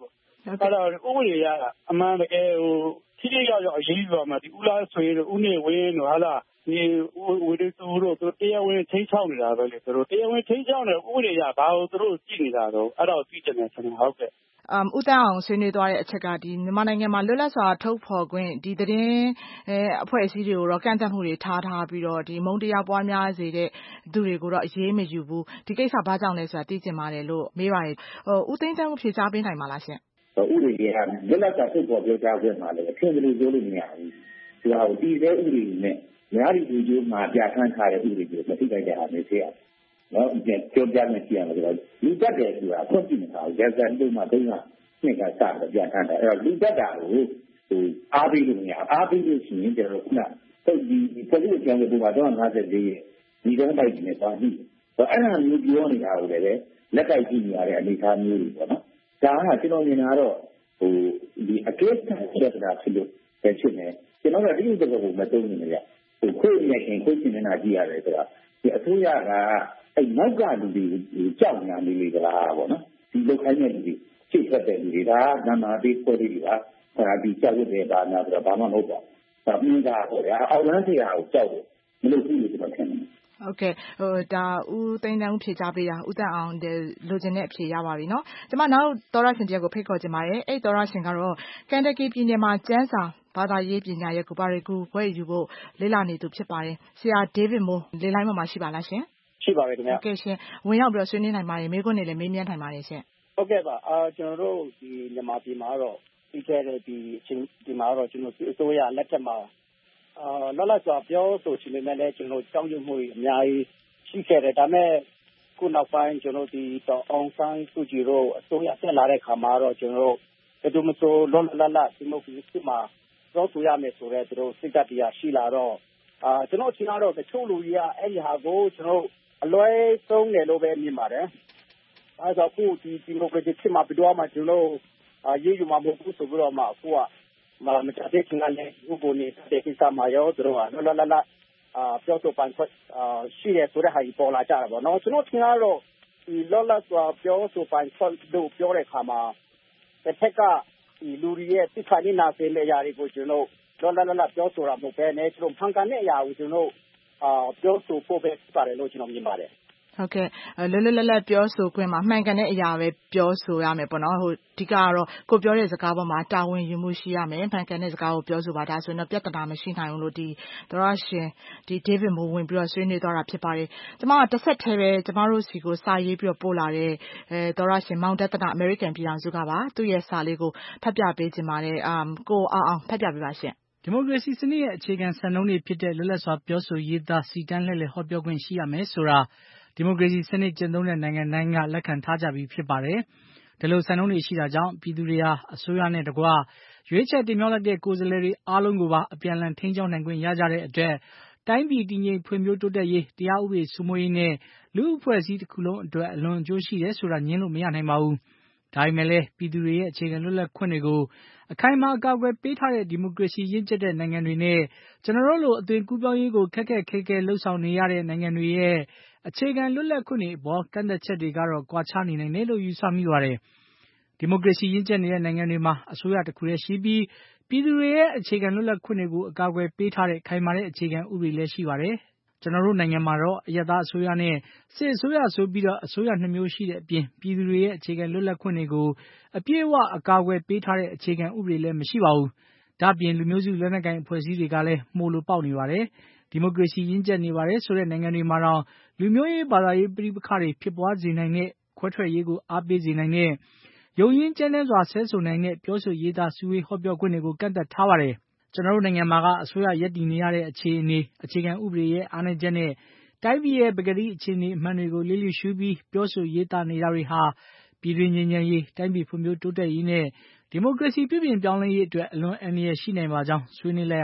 အဲ့တော့ဥပဒေကအမှန်တကယ်ဟိုထိထိရောက်ရောက်အရေးယူပါမှာဒီဦးလားဆွေတို့ဦးနေဝင်းတို့ဟာလားဒီဝီဒီသူတို့သူတရားဝင်ချင်းချောင်းနေတာပဲလေသူတို့တရားဝင်ချင်းချောင်းတယ်ဥပဒေကဘာလို့သူတို့ကြည့်နေတာတော့အဲ့တော့သိတယ်ဆရာဟုတ်ကဲ့အမ်ဦးတန်းအောင်ဆွေးနွေးသွားတဲ့အချက်ကဒီမြန်မာနိုင်ငံမှာလွတ်လပ်စွာထုတ်ဖော်ခွင့်ဒီသတင်းအဲအဖွဲ့အစည်းတွေကိုတော့ကန့်သတ်မှုတွေထားထားပြီးတော့ဒီမုံတရားပွားများစေတဲ့သူတွေကိုတော့အရေးမယူဘူးဒီကိစ္စဘာကြောင့်လဲဆိုတာသိချင်ပါတယ်လို့မေးပါရယ်ဟိုဦးသိန်းသန်းကိုဖြေကြားပေးနိုင်ပါလားရှင်ဥပဒေကလွတ်လပ်စွာထုတ်ဖော်ပြောကြားခွင့်မှာလည်းအထင်ကြီးပြောလို့မရဘူးဒီဟာကိုတည်တဲ့ဥပဒေနဲ့များရီလူကျိုးမှာပြဋ္ဌာန်းထားတဲ့ဥပဒေကိုမသိကြတဲ့အားနဲ့ဖြစ်ရတယ်နော်ပြောပြမယ်ကြည့်ရမယ်ဆိုတော့လူတတ်တယ်ဆိုတာအခွင့်ပြုနေတာကိုရက်စက်လို့မှသုံးတာနှစ်ကစတော့ပြဋ္ဌာန်းတယ်အဲ့တော့လူတတ်တာကိုဟိုအားပေးလို့မရအားပေးလို့ရှိရင်ကျွန်တော်ခုနဟုတ်ဒီပြည်သူ့ကျန်းမာရေးပုံမှာတော့၅၄ရဲ့ဒီတော့တိုက်နေပါပြီဆိုအဲ့ဒါမျိုးပြောနေတာကိုလည်းလက်ကိုက်ကြည့်နေရတဲ့အနေအထားမျိုးတွေပေါ့နော်ဒါကကျွန်တော်မြင်တာတော့ဟိုဒီအကျိုးဆက်ဆက်တာဖြစ်လို့ပဲဖြစ်နေကျွန်တော်တို့ဒီလိုတော့မသုံးနေကြဟိုခွေးနဲ့ခင်ခွေးရှင်နေတာကြည့်ရတယ်ဆိုတာဒီအစိုးရကအဲ့နောက်ကလူတွေကြောက်နေတာလေးတွေကလားပေါ့နော်ဒီလောက်ခိုင်းတဲ့လူတွေချိတ်ဆက်တဲ့လူတွေကနာမပေးပေါ်တွေကဒါဒီကြောက်တဲ့ဘာနာဆိုတော့ဘာမှမဟုတ်ပါဘူးဒါမြင်တာပေါ့ဗျာအောက်လန်းစီရာကိုကြောက်တယ်မလို့ဘူးလို့ကျွန်တော်ထင်တယ်ဟုတ်ကဲ့ဟိုဒါဦးသိန်းတန်းဖြေချပေးတာဦးတန်းအောင်လိုချင်တဲ့အဖြေရပါပြီเนาะကျွန်မနောက်သောရရှင်တယောက်ကိုဖိတ်ခေါ်ချင်ပါတယ်အဲ့သောရရှင်ကတော့ကန်တက်ကီပြည်နယ်မှာကျန်းစာဘာသာရေးပညာရဲ့ကိုပါရီကူဘွဲ့ယူဖို့လေ့လာနေသူဖြစ်ပါတယ်ဆရာဒေးဗစ်မိုးလေလိုင်းပေါ်မှာရှိပါလားရှင်ရှိပါပြီခင်ဗျာဟုတ်ကဲ့ရှင်ဝင်ရောက်ပြီးဆွေးနွေးနိုင်ပါတယ်မေးခွန်းတွေလည်းမေးမြန်းနိုင်ပါတယ်ရှင်ဟုတ်ကဲ့ပါအာကျွန်တော်တို့ဒီမြန်မာပြည်မှာတော့ပြီးခဲ့တဲ့ဒီအချိန်ဒီမှာတော့ကျွန်တော်အစိုးရလက်ထက်မှာအာလောလောဆယ်ပြောဆိုရှင်နေလည်းကျွန်တော်ကြောင်းရွံ့မှုအများကြီးရှိခဲ့တယ်ဒါပေမဲ့ခုနောက်ပိုင်းကျွန်တော်ဒီတော့အောင်ဆန်းစုကြည်တို့အစိုးရဆက်လာတဲ့ခါမှာတော့ကျွန်တော်ဘယ်သူမှဆိုလောလောလတ်ဒီမိုကရေစီမှာတော့ဆိုရမယ်ဆိုတော့သူတို့စိတ်ဓာတ်တရားရှိလာတော့အာကျွန်တော်ထင်တော့တချို့လူကြီးကအဲ့ဒီဟာကိုကျွန်တော်အလွဲသုံးတယ်လို့ပဲမြင်ပါတယ်အဲဒါကိုဒီဒီမိုကရေစီမှာပြီးတော့မှကျွန်တော်အာရေးယူမှာမဟုတ်ဘူးဆိုပြီးတော့မှအခုကမမတတဲ့ခင်ကလည်းဥပ္ပနေတဲ့ကိစ္စမှာရောသူတို့ကလောလောလတ်အာပြောဆိုပန်ခွတ်အာရှိရဆိုတဲ့ဟာကြီးပေါ်လာကြတာပေါ့နော်ကျွန်တော်ထင်တော့ဒီလောလောဆိုပြောဆိုပန်ခွတ်တို့ပြောတဲ့ခါမှာတစ်ဖက်ကဒီလူတွေရဲ့သိခါနေနာစေမယ့်အရာတွေကိုကျွန်တော်လောလောလတ်ပြောဆိုတာမဟုတ်ဘဲနဲ့ကျွန်တော်ဖန်ကန်တဲ့အရာကိုကျွန်တော်အာပြောဆိုဖို့ပဲပါတယ်လို့ကျွန်တော်မြင်ပါတယ်ဟုတ်ကဲ့လွတ်လွတ်လပ်လပ်ပြောဆိုခွင့်မှာမှန်ကန်တဲ့အရာပဲပြောဆိုရမယ်ပေါ့နော်ဟိုအဓိကကတော့ကိုပြောတဲ့စကားပေါ်မှာတာဝန်ယူမှုရှိရမယ်မှန်ကန်တဲ့စကားကိုပြောဆိုပါဒါဆိုရင်တော့ပြဿနာမရှိနိုင်ဘူးလို့ဒီသောရရှင်ဒီဒေးဗစ်မိုးဝင်ပြီးတော့ဆွေးနွေးသွားတာဖြစ်ပါတယ်ကျမကတစ်ဆက်တည်းပဲကျမတို့စီကိုစာရေးပြီးတော့ပို့လာတဲ့အဲသောရရှင်မောင်တသနာအမေရိကန်ပြည်ထောင်စုကပါသူ့ရဲ့စာလေးကိုဖတ်ပြပေးခြင်းပါတယ်အမ်ကိုအောင်အောင်ဖတ်ပြပေးပါရှင်ဒီမိုကရေစီစနစ်ရဲ့အခြေခံစံနှုန်းတွေဖြစ်တဲ့လွတ်လပ်စွာပြောဆိုရေးသားစီတန်းလှည့်လည်ဟောပြောခွင့်ရှိရမယ်ဆိုတာဒီမိုကရေစီစနစ်ကျင့်သုံးတဲ့နိုင်ငံတိုင်းကလက်ခံထားကြပြီးဖြစ်ပါတယ်။ဒီလိုစံနှုန်းတွေရှိတာကြောင့်ပြည်သူတွေဟာအစိုးရနဲ့တကွရွေးချယ်တင်မြှောက်လိုက်တဲ့ကိုယ်စားလှယ်တွေအားလုံးကိုပါအပြန်အလှန်ထိန်းကျောင်းနိုင်ခွင့်ရကြတဲ့အတွက်တိုင်းပြည်တည်ငြိမ်ဖွံ့ဖြိုးတိုးတက်ရေးတရားဥပဒေစိုးမိုးရေးနဲ့လူ့အဖွဲ့အစည်းတစ်ခုလုံးအတွက်အလွန်အကျိုးရှိတယ်ဆိုတာညင်းလို့မရနိုင်ပါဘူး။ဒါပေမဲ့လည်းပြည်သူတွေရဲ့အခြေခံလွတ်လပ်ခွင့်တွေကိုအခိုင်အမာအကာအကွယ်ပေးထားတဲ့ဒီမိုကရေစီရင့်ကျက်တဲ့နိုင်ငံတွေနဲ့ကျွန်တော်တို့လိုအသွင်ကူးပြောင်းရေးကိုခက်ခက်ခဲခဲလှုပ်ဆောင်နေရတဲ့နိုင်ငံတွေရဲ့အခြေခံလွတ်လပ်ခွင့်တွေအပေါ်ကန့်သက်ချက်တွေကတော့ကွာခြားနေနိုင်တယ်လို့ယူဆမိပါတယ်။ဒီမိုကရေစီရင့်ကျက်နေတဲ့နိုင်ငံတွေမှာအစိုးရတစ်ခုတည်းရှိပြီးပြည်သူတွေရဲ့အခြေခံလွတ်လပ်ခွင့်တွေကိုအကာအကွယ်ပေးထားတဲ့ခိုင်မာတဲ့အခြေခံဥပဒေလည်းရှိပါတယ်။ကျွန်တော်တို့နိုင်ငံမှာတော့အရပ်သားအစိုးရနဲ့စစ်အစိုးရဆိုပြီးတော့အစိုးရနှစ်မျိုးရှိတဲ့အပြင်ပြည်သူတွေရဲ့အခြေခံလွတ်လပ်ခွင့်တွေကိုအပြည့်အဝအကာအကွယ်ပေးထားတဲ့အခြေခံဥပဒေလည်းမရှိပါဘူး။ဒါ့အပြင်လူမျိုးစုလက်နက်ကိုင်အဖွဲ့အစည်းတွေကလည်းမှိုလိုပေါက်နေပါတယ်။ဒီမိုကရေစီရင့်ကျက်နေပါတယ်ဆိုတဲ့နိုင်ငံတွေမှာတော့လူမျိုးရေးဘာသာရေးပဋိပက္ခတွေဖြစ်ပွားစေနိုင်တဲ့ခွဲထွက်ရေးကိုအားပေးစေနိုင်တဲ့ယုံရင်းကျဲစွာဆဲဆိုနိုင်တဲ့ပြောဆိုရေးသားစုဝေးဟောပြောခွင့်တွေကိုကန့်သက်ထားပါတယ်။ကျွန်တော်တို့နိုင်ငံမှာကအစိုးရရပ်တည်နေရတဲ့အခြေအနေအခြေခံဥပဒေရဲ့အားနည်းချက်နဲ့တိုင်းပြည်ရဲ့ပကတိအခြေအနေအမှန်တွေကိုလေးလျရှုပြီးပြောဆိုရေးသားနေတာတွေဟာပြည်တွင်းငြိမ်းချမ်းရေးတိုင်းပြည်ဖွံ့ဖြိုးတိုးတက်ရေးနဲ့ဒီမိုကရေစီပြုပြင်ပြောင်းလဲရေးအတွက်အလွန်အန္တရာယ်ရှိနိုင်ပါကြောင်းဆွေးနွေးလိုက်ရပါတယ်။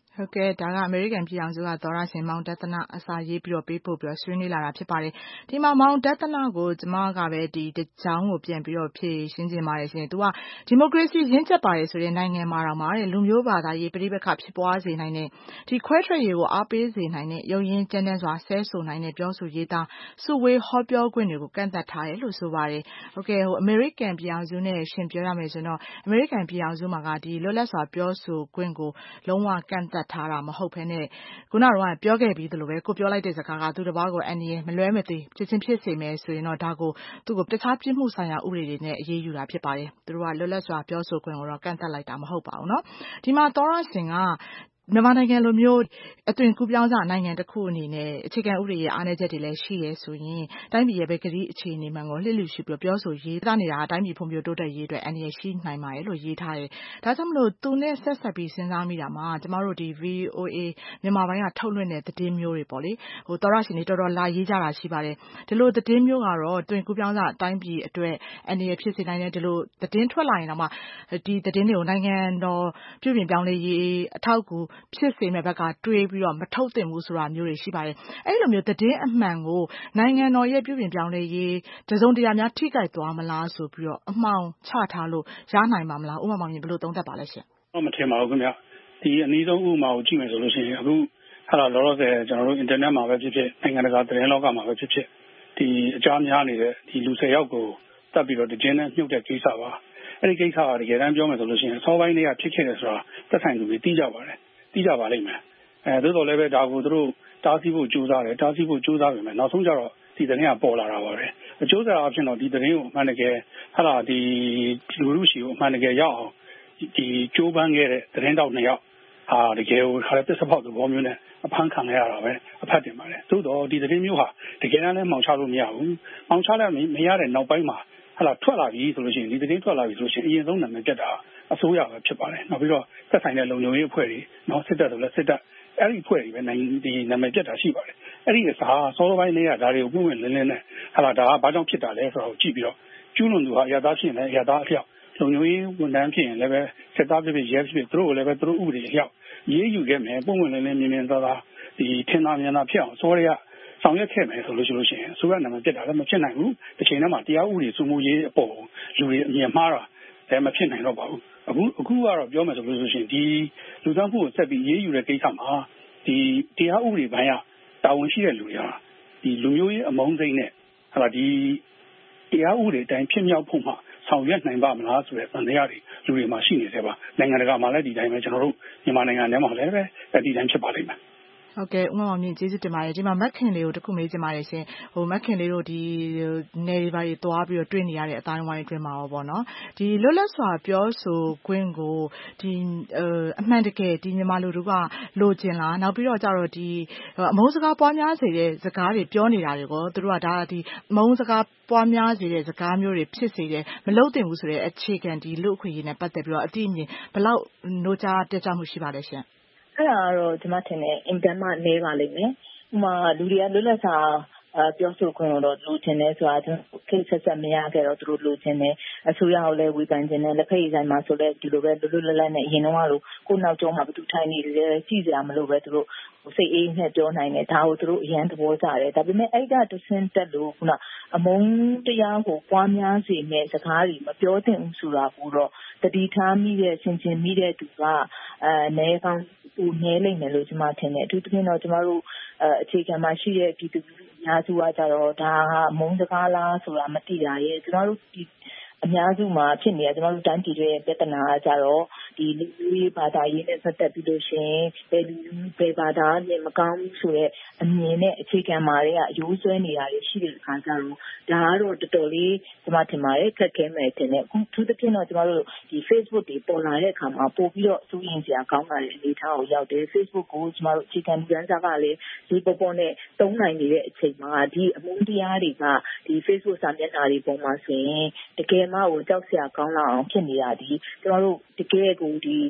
ဟုတ်ကဲ့ဒါကအမေရိကန်ပြည်ထောင်စုကသောရရှင်မောင်ဒဿနအစာရေးပြီးတော့ပေးပို့ပြီးတော့ဆွေးနွေးလာတာဖြစ်ပါတယ်ဒီမှာမောင်ဒဿနကိုကျမကပဲဒီတကြောင်းကိုပြန်ပြီးတော့ဖြည့်ရှင်းခြင်းပါတယ်ရှင်သူကဒီမိုကရေစီရင့်ကျက်ပါတယ်ဆိုတဲ့နိုင်ငံမှာတော့မှာတဲ့လူမျိုးဘာသာရေးပြည်ပခါဖြစ်ပွားစေနိုင်တဲ့ဒီခွဲထွက်ရေးကိုအားပေးစေနိုင်တဲ့ရုံရင်းကြမ်းတမ်းစွာဆဲဆိုနိုင်တဲ့ပြောဆိုရေးသားစုဝေးဟောပြောခွင့်တွေကိုကန့်သတ်ထားတယ်လို့ဆိုပါတယ်ဟုတ်ကဲ့ဟိုအမေရိကန်ပြည်ထောင်စုနဲ့ရှင်ပြောရမယ်ဆိုတော့အမေရိကန်ပြည်ထောင်စုမှာကဒီလွတ်လပ်စွာပြောဆိုခွင့်ကိုလုံးဝကန့်သတ်ထားတာမဟုတ်ဘဲနဲ့ခုနကတော့ပြောခဲ့ပြီးသလိုပဲကိုပြောလိုက်တဲ့စကားကသူတစ်ပါးကိုအန်ဒီရဲ့မလွဲမသွေဖြစ်ချင်းဖြစ်စေမယ်ဆိုရင်တော့ဒါကိုသူ့ကိုတခြားပြစ်မှုဆိုင်ရာဥပဒေတွေနဲ့အရေးယူတာဖြစ်ပါတယ်သူတို့ကလွတ်လပ်စွာပြောဆိုခွင့်ကိုတော့ကန့်သတ်လိုက်တာမဟုတ်ပါဘူးเนาะဒီမှာသောရရှင်ကမြန်မာနိုင်ငံလိုမျိုးအသွင်ကူးပြောင်းစနိုင်ငံတစ်ခုအနေနဲ့အခြေခံဥပဒေရဲ့အားနည်းချက်တွေလည်းရှိရဲဆိုရင်တိုင်းပြည်ရဲ့ဘက်ကတိအခြေအနေမှန်ကိုလှစ်လူရှိပြီးပြောဆိုရေးသားနေတာအတိုင်းပြည်ဖွံ့ဖြိုးတိုးတက်ရေးအတွက်အန္တရာယ်ရှိနိုင်ပါတယ်လို့ရေးထားတယ်။ဒါကြောင့်မလို့သူနဲ့ဆက်ဆက်ပြီးစဉ်းစားမိတာမှာကျမတို့ဒီ V O A မြန်မာပိုင်းကထုတ်လွှင့်တဲ့သတင်းမျိုးတွေပေါ့လေ။ဟိုသောရရှင်တွေတော်တော်လာရေးကြတာရှိပါတယ်။ဒီလိုသတင်းမျိုးကတော့အသွင်ကူးပြောင်းစအတိုင်းပြည်အတွက်အန္တရာယ်ဖြစ်စေနိုင်တယ်ဒီလိုသတင်းထွက်လာရင်တော့မှဒီသတင်းတွေကိုနိုင်ငံတော်ပြုပြင်ပြောင်းလဲရေးအထောက်အကူဖြစ်စေမဲ့ဘက်ကတွေးပြီးတော့မထုတ်သင့်ဘူးဆိုတာမျိုးတွေရှိပါတယ်။အဲ့လိုမျိုးသတင်းအမှန်ကိုနိုင်ငံတော်ရဲ့ပြုပြင်ပြောင်းလဲရေးတစုံတရာများထိခိုက်သွားမလားဆိုပြီးတော့အမှောင်ချထားလို့ရနိုင်မှာမလားဥပမာမြင်ဘယ်လိုသုံးသပ်ပါလဲရှင်။ဟုတ်မထင်ပါဘူးခင်ဗျ။ဒီအနည်းဆုံးဥပမာကိုကြည့်မယ်ဆိုလို့ရှိရင်အခုဟာလာလောလောဆယ်ကျွန်တော်တို့ internet မှာပဲဖြစ်ဖြစ်နိုင်ငံတကာသတင်းလောကမှာပဲဖြစ်ဖြစ်ဒီအကြမ်းများနေတဲ့ဒီလူဆယ်ယောက်ကိုတတ်ပြီးတော့တခြင်းနဲ့မြုပ်တဲ့ကိစ္စပါ။အဲ့ဒီကိစ္စကတကယ်တမ်းပြောမယ်ဆိုလို့ရှိရင်အစောပိုင်းတွေကဖြစ်ခဲ့တယ်ဆိုတာသက်ဆိုင်သူတွေသိကြပါတယ်။သိကြပါလိမ့်မယ်အဲသို့တော်လည်းပဲဒါကိုသူတို့တားဆီးဖို့ကြိုးစားတယ်တားဆီးဖို့ကြိုးစားပေမဲ့နောက်ဆုံးကျတော့ဒီသတင်းကပေါ်လာတာပါပဲအကျိုးဆက်အဖြစ်တော့ဒီသတင်းကိုအမှန်တကယ်ဟာလာဒီလူလူရှိကိုအမှန်တကယ်ရောက်အောင်ဒီကြိုးပမ်းခဲ့တဲ့သတင်းတောက်နှစ်ယောက်ဟာတကယ်ကိုခါတဲ့ပစ္စပေါက်သဘောမျိုးနဲ့အဖမ်းခံရတာပဲအဖတ်တင်ပါတယ်သို့တော်ဒီသတင်းမျိုးဟာတကယ်တမ်းလည်းမှောင်ချလို့မရဘူးမှောင်ချလည်းမရတဲ့နောက်ပိုင်းမှာဟာလာထွက်လာပြီဆိုလို့ရှိရင်ဒီသတင်းထွက်လာပြီဆိုလို့ရှိရင်အရင်ဆုံးနာမည်ပြတ်တာအစိုးရပဲဖြစ်ပါတယ်နောက်ပြီးတော့သက်ဆိုင်တဲ့လုံခြုံရေးအဖွဲ့တွေနော်စစ်တပ်ဆိုလည်းစစ်တပ်အဲ့ဒီအဖွဲ့တွေပဲနိုင်ဒီနာမည်ပြတ်တာရှိပါတယ်အဲ့ဒီအစားစောစောပိုင်းလေးကဒါတွေကိုပုံမှန်လင်းလင်းနဲ့ဟာလာဒါကဘာကြောင့်ဖြစ်တာလဲဆိုတော့ကြည့်ပြီးတော့ကျူးလွန်သူဟာအရသားဖြစ်ရင်လည်းအရသားအလျောက်လုံခြုံရေးဝန်ထမ်းဖြစ်ရင်လည်းပဲစစ်သားဖြစ်ဖြစ်ရဲဖြစ်ဖြစ်သူတို့ကိုလည်းပဲသူတို့ဥပဒေအလျောက်ရေးယူခဲ့မယ်ပုံမှန်လင်းလင်းမြင်မြင်သာသာဒီထင်သာမြင်သာဖြစ်အောင်စောရရဆောင်ရွက်ခဲ့မယ်ဆိုလို့ရှိလို့ရှိရင်ဆိုရနာမည်ပြတ်တာလည်းမဖြစ်နိုင်ဘူးတစ်ချိန်တည်းမှာတရားဥပဒေစိုးမိုးရေးအပေါ်လူတွေအမြင်မှားတာလည်းမဖြစ်နိုင်တော့ပါဘူးအခုအခုကတော့ပြောမယ်ဆိုလို့ရှိရင်ဒီလူသတ်မှုကိုဆက်ပြီးရေးယူတဲ့ကိစ္စမှာဒီတရားဥပဒေပိုင်းကတာဝန်ရှိတဲ့လူတွေဟာဒီလူမျိုးရေးအမုန်းစိမ့်နဲ့ဟာလာဒီတရားဥပဒေတိုင်းဖြစ်မြောက်ဖို့မှဆောင်ရွက်နိုင်ပါမလားဆိုတဲ့သံတရားတွေလူတွေမှာရှိနေသေးပါနိုင်ငံတကာမှာလည်းဒီတိုင်းပဲကျွန်တော်တို့မြန်မာနိုင်ငံထဲမှာလည်းပဲဒီတိုင်းဖြစ်ပါလိမ့်မယ်ဟုတ်ကဲ့ဥမ္မာမြင့်ကျေးဇူးတင်ပါတယ်ဒီမှာမက်ခင်လေးကိုတခုမေးချင်ပါတယ်ရှင်ဟိုမက်ခင်လေးတို့ဒီနယ်တွေပါတွေသွားပြီးတော့တွေ့နေရတဲ့အတိုင်းဝိုင်းအတွင်းမှာပေါ့နော်ဒီလွတ်လပ်စွာပြောဆိုခွင့်ကိုဒီအမှန်တကယ်ဒီမြန်မာလူတို့ကလိုချင်လားနောက်ပြီးတော့ကြတော့ဒီအမုန်းစကားပွားများစေတဲ့စကားတွေပြောနေတာတွေကိုသူတို့ကဒါဒီအမုန်းစကားပွားများစေတဲ့စကားမျိုးတွေဖြစ်စေတယ်မလုပ်သင့်ဘူးဆိုတဲ့အခြေခံဒီလူ့အခွင့်အရေးနဲ့ပတ်သက်ပြီးတော့အတိအမြင်ဘယ်လောက်နှိုးကြားတက်ကြမှုရှိပါလဲရှင်အဲ့ဒါကတော့ကျွန်မထင်တယ်အင်တန်မှနေပါလိမ့်မယ်။ဥပမာလူတွေကလွတ်လပ်စွာပြောဆိုခွင့်ကိုတော့လိုချင်တယ်ဆိုတာကျွန်တော်ခိတ်ဆက်ဆက်မရခဲ့တော့သူတို့လိုချင်တယ်အစိုးရကိုလည်းဝေဖန်ခြင်းနဲ့လက်ဖက်ရည်ဆိုင်မှာဆိုလည်းဒီလိုပဲလွတ်လွတ်လပ်လပ်နဲ့အရင်တော့ကလိုကိုနောက်ကျောမှာဘယ်သူထိုင်နေလဲကြည့်စရာမလိုပဲသူတို့စိတ်အေးနဲ့ပြောနိုင်တယ်ဒါကိုသူတို့အရန်သဘောကျတယ်ဒါပေမဲ့အဲ့ဒါတဆင်းတက်လို့ခုနအမုန်းတရားကိုပွားများစေမဲ့စကားတွေမပြောသင့်ဘူးဆိုတာကိုတော့တတိထားမိတဲ့ဆင်ခြင်မိတဲ့သူကအဲနေကောင်းဦးနေလိမ့်မယ်လို့ကျွန်မထင်တယ်အထူးသဖြင့်တော့ကျွန်တော်တို့အခြေခံမှာရှိတဲ့ပြည်သူလူထုအများစုကကြတော့ဒါကအမုန်းစကားလားဆိုတာမသိတာရဲ့ကျွန်တော်တို့ဒီအများစုမှာဖြစ်နေရကျွန်တော်တို့တိုင်းပြည်ရဲ့ပြဿနာကကြတော့ဒီလူမျိုးဘာသာရေးနဲ့ဆက်သက်ပြီးလို့ရှိရင်ဘယ်လူဘယ်ဘာသာနဲ့မကောင်းဘူးဆိုတော့အမြင်နဲ့အခြေခံမှာတွေကအယိုးဆွဲနေတာတွေရှိတဲ့အခါကျတော့ဒါကတော့တော်တော်လေးကျွန်မထင်ပါတယ်ခက်ခဲမယ်ထင်တယ်အခုသူသဖြင့်တော့ကျွန်တော်တို့ဒီ Facebook တွေပေါ်လာတဲ့အခါမှာပို့ပြီးတော့စိုးရင်စရာကောင်းတာတွေအနေထားကိုရောက်တယ် Facebook ကိုကျွန်တော်တို့အခြေခံဉာဏ်စာကလည်းဒီပေါ်ပေါ်နဲ့တုံးနိုင်နေတဲ့အချိန်မှာဒီအမုန်းတရားတွေကဒီ Facebook စာမျက်နှာတွေပေါ်မှာဆိုရင်တကယ်မှကိုကြောက်စရာကောင်းလောက်အောင်ဖြစ်နေတာဒီကျွန်တော်တို့တကယ်ကိုဒီ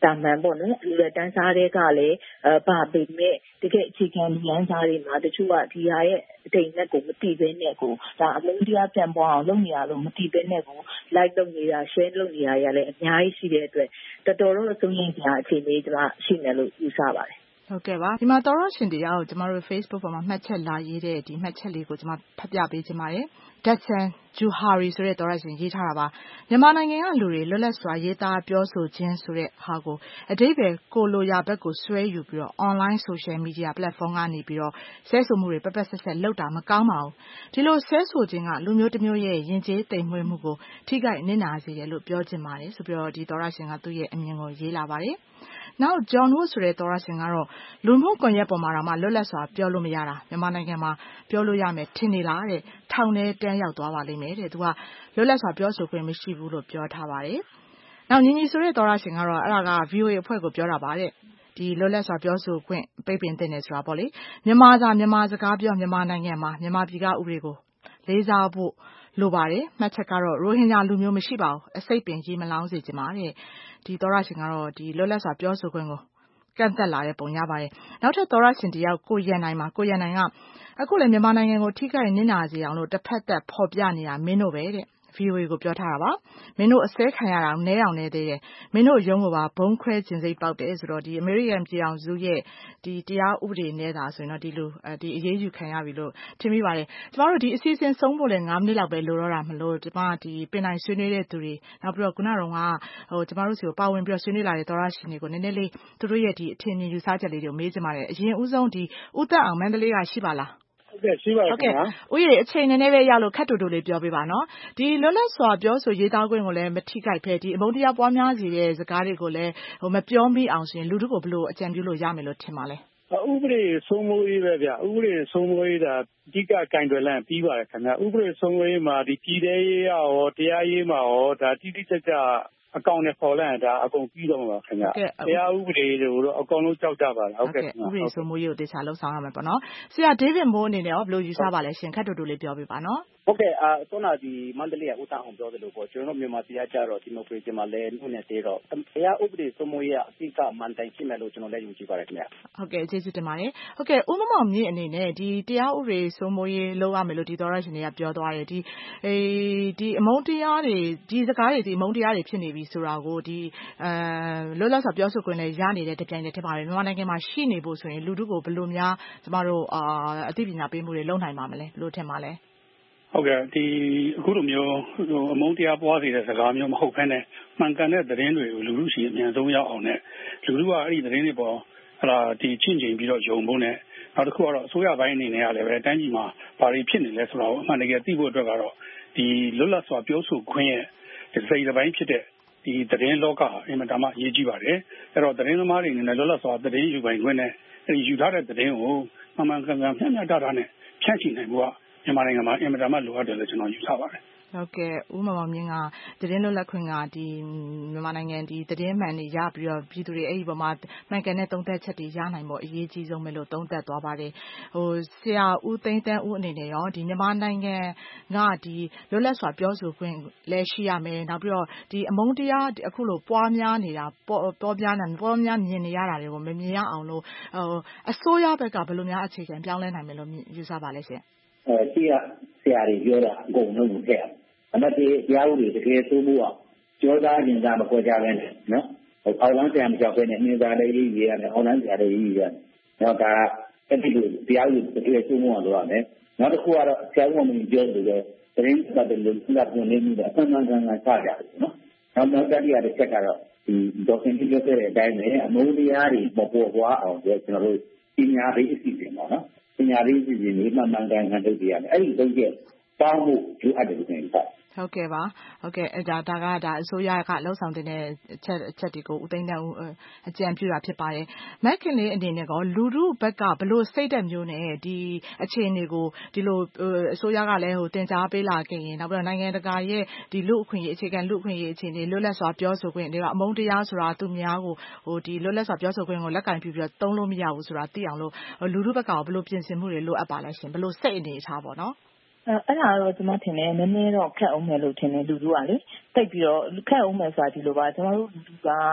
တာမှန်ပေါ့နော်လူရတန်းစားတွေကလည်းပါပေမဲ့တကယ်အခြေခံလူရန်စားတွေမှာတချို့ကဒီဟာရဲ့အတိတ်နဲ့ကိုမတည်ဘဲနဲ့ကိုဒါအလုံးတရားပြန်ပွားအောင်လုပ်နေရလို့မတည်ဘဲနဲ့ကို like လုပ်နေတာ share လုပ်နေတာရလည်းအများကြီးရှိတဲ့အတွက်တော်တော်တော့သုံးရင်ကြာအခြေအနေကျွန်မရှိနေလို့ယူဆပါတယ်ဟုတ်ကဲ့ပါဒီမှာသောရရှင်တရားကိုကျမတို့ Facebook ပေါ်မှာမှတ်ချက်လာရေးတဲ့ဒီမှတ်ချက်လေးကိုကျမဖတ်ပြပေးချင်ပါတယ် Datsan Juhari ဆိုတဲ့သောရရှင်ရေးထားတာပါမြန်မာနိုင်ငံကလူတွေလွတ်လပ်စွာရေးသားပြောဆိုခြင်းဆိုတဲ့ဟာကိုအဓိပ္ပာယ်ကိုလိုရာဘက်ကိုဆွဲယူပြီးတော့ online social media platform ကနေပြီးတော့ဆဲဆိုမှုတွေပက်ပက်ဆက်ဆက်လုပ်တာမကောင်းပါဘူးဒီလိုဆဲဆိုခြင်းကလူမျိုးတစ်မျိုးရဲ့ယဉ်ကျေးသိမ်မွေ့မှုကိုထိခိုက်နစ်နာစေတယ်လို့ပြောချင်ပါတယ်ဆိုပြီးတော့ဒီသောရရှင်ကသူ့ရဲ့အမြင်ကိုရေးလာပါတယ်နောက် John Wood ဆိုတဲ့သောရရှင်ကတော့လူမှုကွန်ရက်ပေါ်မှာတော့မှလွတ်လပ်စွာပြောလို့မရတာမြန်မာနိုင်ငံမှာပြောလို့ရမယ်ထင်နေလားတဲ့ထောင်ထဲတန်းရောက်သွားပါလိမ့်မယ်တဲ့သူကလွတ်လပ်စွာပြောဆိုခွင့်မရှိဘူးလို့ပြောထားပါတယ်နောက်ညီညီဆိုတဲ့သောရရှင်ကတော့အဲ့ဒါက V O A အဖွဲ့ကိုပြောတာပါတဲ့ဒီလွတ်လပ်စွာပြောဆိုခွင့်ပိတ်ပင်တဲ့နေဆိုတာပေါ့လေမြန်မာစာမြန်မာစကားပြောမြန်မာနိုင်ငံမှာမြန်မာပြည်ကဥပဒေကိုလေးစားဖို့လိုပါတယ်မှတ်ချက်ကတော့ရိုဟင်ဂျာလူမျိုးမရှိပါဘူးအစိတ်ပင်ကြီးမလောင်းစေချင်ပါတဲ့ဒီသောရရှင်ကတော့ဒီလွတ်လပ်စွာပြောဆိုခွင့်ကိုကန့်သက်လာတဲ့ပုံရပါတယ်နောက်ထပ်သောရရှင်တယောက်ကိုရန်နိုင်မှာကိုရန်နိုင်ကအခုလည်းမြန်မာနိုင်ငံကိုထိခိုက်နစ်နာစေအောင်လို့တစ်ဖက်သက်ဖော်ပြနေတာမင်းတို့ပဲတဲ့ V O A ကိုပြောထားတာပါမင်းတို့အစဲခံရတာနဲအောင်နေသေးတယ်မင်းတို့ရုံးကိုပါဘုံခွဲခြင်းစိတ်ပေါက်တယ်ဆိုတော့ဒီအမေရိကန်ပြည်အောင်စုရဲ့ဒီတရားဥပဒေနဲ့သာဆိုရင်တော့ဒီလိုဒီအရေးယူခံရပြီလို့ထင်မိပါတယ်ကျမတို့ဒီအစီအစဉ်ဆုံးဖို့လည်း၅မိနစ်လောက်ပဲလိုတော့တာမလို့ကျမဒီပင်နိုင်ဆွေးနွေးတဲ့သူတွေနောက်ပြီးတော့ခုနကတော့ဟိုကျမတို့စီကိုပါဝင်ပြီးတော့ဆွေးနွေးလာတဲ့သောရရှင်တွေကိုနည်းနည်းလေးသူတို့ရဲ့ဒီအထင်မြင်ယူဆချက်လေးတွေကိုမေးချင်ပါတယ်အရင်ဦးဆုံးဒီဦးသက်အောင်မန္တလေးကရှိပါလားဟုတ်ကဲ့ရှိပါရဲ့ခင်ဗျာ။ဦးရေအချိန်နည်းနည်းပဲရလို့ခက်တူတူလေးပြောပေးပါနော်။ဒီလွတ်လပ်စွာပြောဆိုရေးသားခွင့်ကိုလည်းမထိခိုက်ဖဲဒီအမုန်းတရားပွားများစေတဲ့စကားတွေကိုလည်းဟိုမပြောမိအောင်ဆိုရင်လူတို့ကိုဘယ်လိုအကြံပြုလို့ရမယ်လို့ထင်ပါလဲ။ဥပဒေစိုးမိုးရေးပဲဗျ။ဥပဒေစိုးမိုးရေးတာအဓိကကင်တွယ်လန့်ပြီးပါတယ်ခင်ဗျ။ဥပဒေစိုးမိုးရေးမှာဒီပြည်ထရေးရောတရားရေးမှာရောဒါတိတိကျကျအကောင့်နဲ့ပေါ်လာတာအကုန်ပြီးတော့မှာခင်ဗျ။တရားဥပဒေတွေကိုတော့အကုန်လုံးကြောက်ကြပါလားဟုတ်ကဲ့ဥပဒေစိုးမိုးရေးကိုတေချာလှုပ်ဆောင်ရမယ်ပေါ့နော်။ဆရာဒေးဗစ်မိုးအနေနဲ့ရောဘယ်လိုယူဆပါလဲရှင်ခက်တူတူလေးပြောပြပါနော်။ဟုတ်ကဲ့အာခုနဒီမန္တလေးကဦးတန်းအောင်ပြောသလိုပေါ့ကျွန်တော်တို့မြန်မာပြည်ကကြတော့ဒီမိုကရေစီမှာလည်းနှုတ်နဲ့သေးတော့တရားဥပဒေစိုးမိုးရေးအပိကမှန်တိုင်ရှိမယ်လို့ကျွန်တော်လည်းယုံကြည်ပါတယ်ခင်ဗျ။ဟုတ်ကဲ့ကျေးဇူးတင်ပါတယ်။ဟုတ်ကဲ့ဦးမမောင်မြင့်အနေနဲ့ဒီတရားဥပဒေစိုးမိုးရေးလုပ်ရမယ်လို့ဒီသောရရှင်တွေကပြောသွားတယ်ဒီအေးဒီအမုန်းတရားတွေဒီစကားတွေဒီအမုန်းတရားတွေဖြစ်နေပြီဆိုတာကိုဒီအဲလွတ်လပ်စွာပြောဆိုခွင့်နဲ့ရနေတဲ့တပြိုင်တည်းဖြစ်ပါတယ်မြန်မာနိုင်ငံမှာရှိနေဖို့ဆိုရင်လူထုကိုဘယ်လိုများကျမတို့အာအသိပညာပေးမှုတွေလုပ်နိုင်ပါမလဲဘယ်လိုထင်ပါလဲဟုတ်ကဲ့ဒီအခုလိုမျိုးအမုန်းတရားပွားစေတဲ့စကားမျိုးမဟုတ်ဘဲနဲ့မှန်ကန်တဲ့သတင်းတွေကိုလူလူရှိအမြန်ဆုံးရောက်အောင်နဲ့လူလူကအဲ့ဒီသတင်းတွေပေါ်ဟလာဒီချင့်ချိန်ပြီးတော့ယုံဖို့နဲ့နောက်တစ်ခုကတော့အစိုးရပိုင်းအနေနဲ့ကလည်းပဲတိုင်းပြည်မှာဘာတွေဖြစ်နေလဲဆိုတာကိုအမှန်တကယ်သိဖို့အတွက်ကတော့ဒီလွတ်လပ်စွာပြောဆိုခွင့်ရဲ့ဒီစိတ်ပိုင်းဖြစ်တဲ့ဒီသတင်းလောကအင်မတန်မှအရေးကြီးပါတယ်အဲ့တော့သတင်းသမားတွေအနေနဲ့လွတ်လပ်စွာသတင်းယူပိုင်ခွင့်နဲ့အဲဒီယူထားတဲ့သတင်းကိုမှန်မှန်ကန်ကန်မျှမျှတတနဲ့ဖြန့်ချိနိုင်ဖို့ကမြန်မာနိုင်ငံမှာအင်မတန်မှလိုအပ်တယ်လို့ကျွန်တော်ယူဆပါတယ်ဟုတ်ကဲ့ဦးမောင်မောင်မြင့်ကသတင်းလွတ်လပ်ခွင့်ကဒီမြန်မာနိုင်ငံဒီသတင်းမှန်တွေရပြီးတော့ပြည်သူတွေအဲ့ဒီပေါ်မှာမှန်ကန်တဲ့သုံးသပ်ချက်တွေရနိုင်ဖို့အရေးကြီးဆုံးပဲလို့သုံးသပ်သွားပါတယ်ဟိုဆရာဦးသိန်းတန်းဦးအနေနဲ့ရောဒီမြန်မာနိုင်ငံကဒီလွတ်လပ်စွာပြောဆိုခွင့်လည်းရှိရမယ်နောက်ပြီးတော့ဒီအမုန်းတရားအခုလိုပွားများနေတာပေါ်ပြားနေပေါ်များမြင်နေရတာတွေကိုမမြင်ရအောင်လို့ဟိုအစိုးရဘက်ကဘယ်လိုများအခြေခံပြောင်းလဲနိုင်မယ်လို့ယူဆပါလဲရှင်အဲဒီကဆရာတွေပြောတာအကုန်လုံးကိုထည့်အောင်အမတ်တရားဥပဒေတကယ်သိုးဖို့အောင်ကြောသားကျင်သားမခွဲကြဘဲနဲ့နော်ဟိုအောက်လမ်းဆရာမကြောက်ဘဲနဲ့နှင်းသားလေးရေးရတယ်အောက်လမ်းဆရာလေးရေးရတယ်နော်ဒါအဲ့ဒီလိုတရားဥပဒေတကယ်သိုးဖို့အောင်လုပ်ရမယ်နောက်တစ်ခုကတော့ဆရာဦးမင်းပြောလို့လည်းသတင်းပတ်တယ်လို့သူကပြောနေမှုကအမှန်မှန်ကန်ကန်ချကြတယ်နော်နောက်နောက်တစ်ရတဲ့ချက်ကတော့ဒီဒေါက်တာကြီးပြောတဲ့အတိုင်းပဲအမုန်းတရားတွေပေါ်ပေါ်ပွားအောင်ကျွန်တော်တို့ပညာရေးအစီအစဉ်ပေါ့နော်ပညာရေးအစီအစဉ်တွေမှန်မှန်ကန်ကန်လုပ်ပြရတယ်အဲ့ဒီသုံးချက်ပေါင်းဖို့လိုအပ်တယ်လို့ပြောတာဟုတ်ကဲ့ပါဟုတ်ကဲ့အဲဒါဒါကဒါအစိုးရကလှုပ်ဆောင်တဲ့အချက်အချက်တွေကိုဦးသိန်းတန်းဦးအကြံပြုတာဖြစ်ပါတယ်မက်ခင်လေးအနေနဲ့ကလူထုဘက်ကဘလို့စိတ်သက်မျိုးနဲ့ဒီအခြေအနေကိုဒီလိုအစိုးရကလည်းဟိုတင် ကြားပေးလာခဲ့ရင်နောက်ပြီးတော့နိုင်ငံတကာရဲ့ဒီလူအခွင့်အရေးအခြေခံလူအခွင့်အရေးအခြေအနေလွတ်လပ်စွာပြောဆိုခွင့်တွေကအမုန်းတရားဆိုတာသူများကိုဟိုဒီလွတ်လပ်စွာပြောဆိုခွင့်ကိုလက်ကင်ပြုပြီးတော့သုံးလို့မရဘူးဆိုတာသိအောင်လို့လူထုဘက်ကဘလို့ပြင်ဆင်မှုတွေလိုအပ်ပါလဲရှင်ဘလို့စိတ်အနေထားပေါ့နော်အဲ့ဒါတော့ကျွန်မထင်တယ်နည်းနည်းတော့ခက်အောင်မယ်လို့ထင်တယ်လူလူကလေတိတ်ပြီးတော့ခက်အောင်မယ်ဆိုတာဒီလိုပါကျွန်တော်တို့လူလူကဟ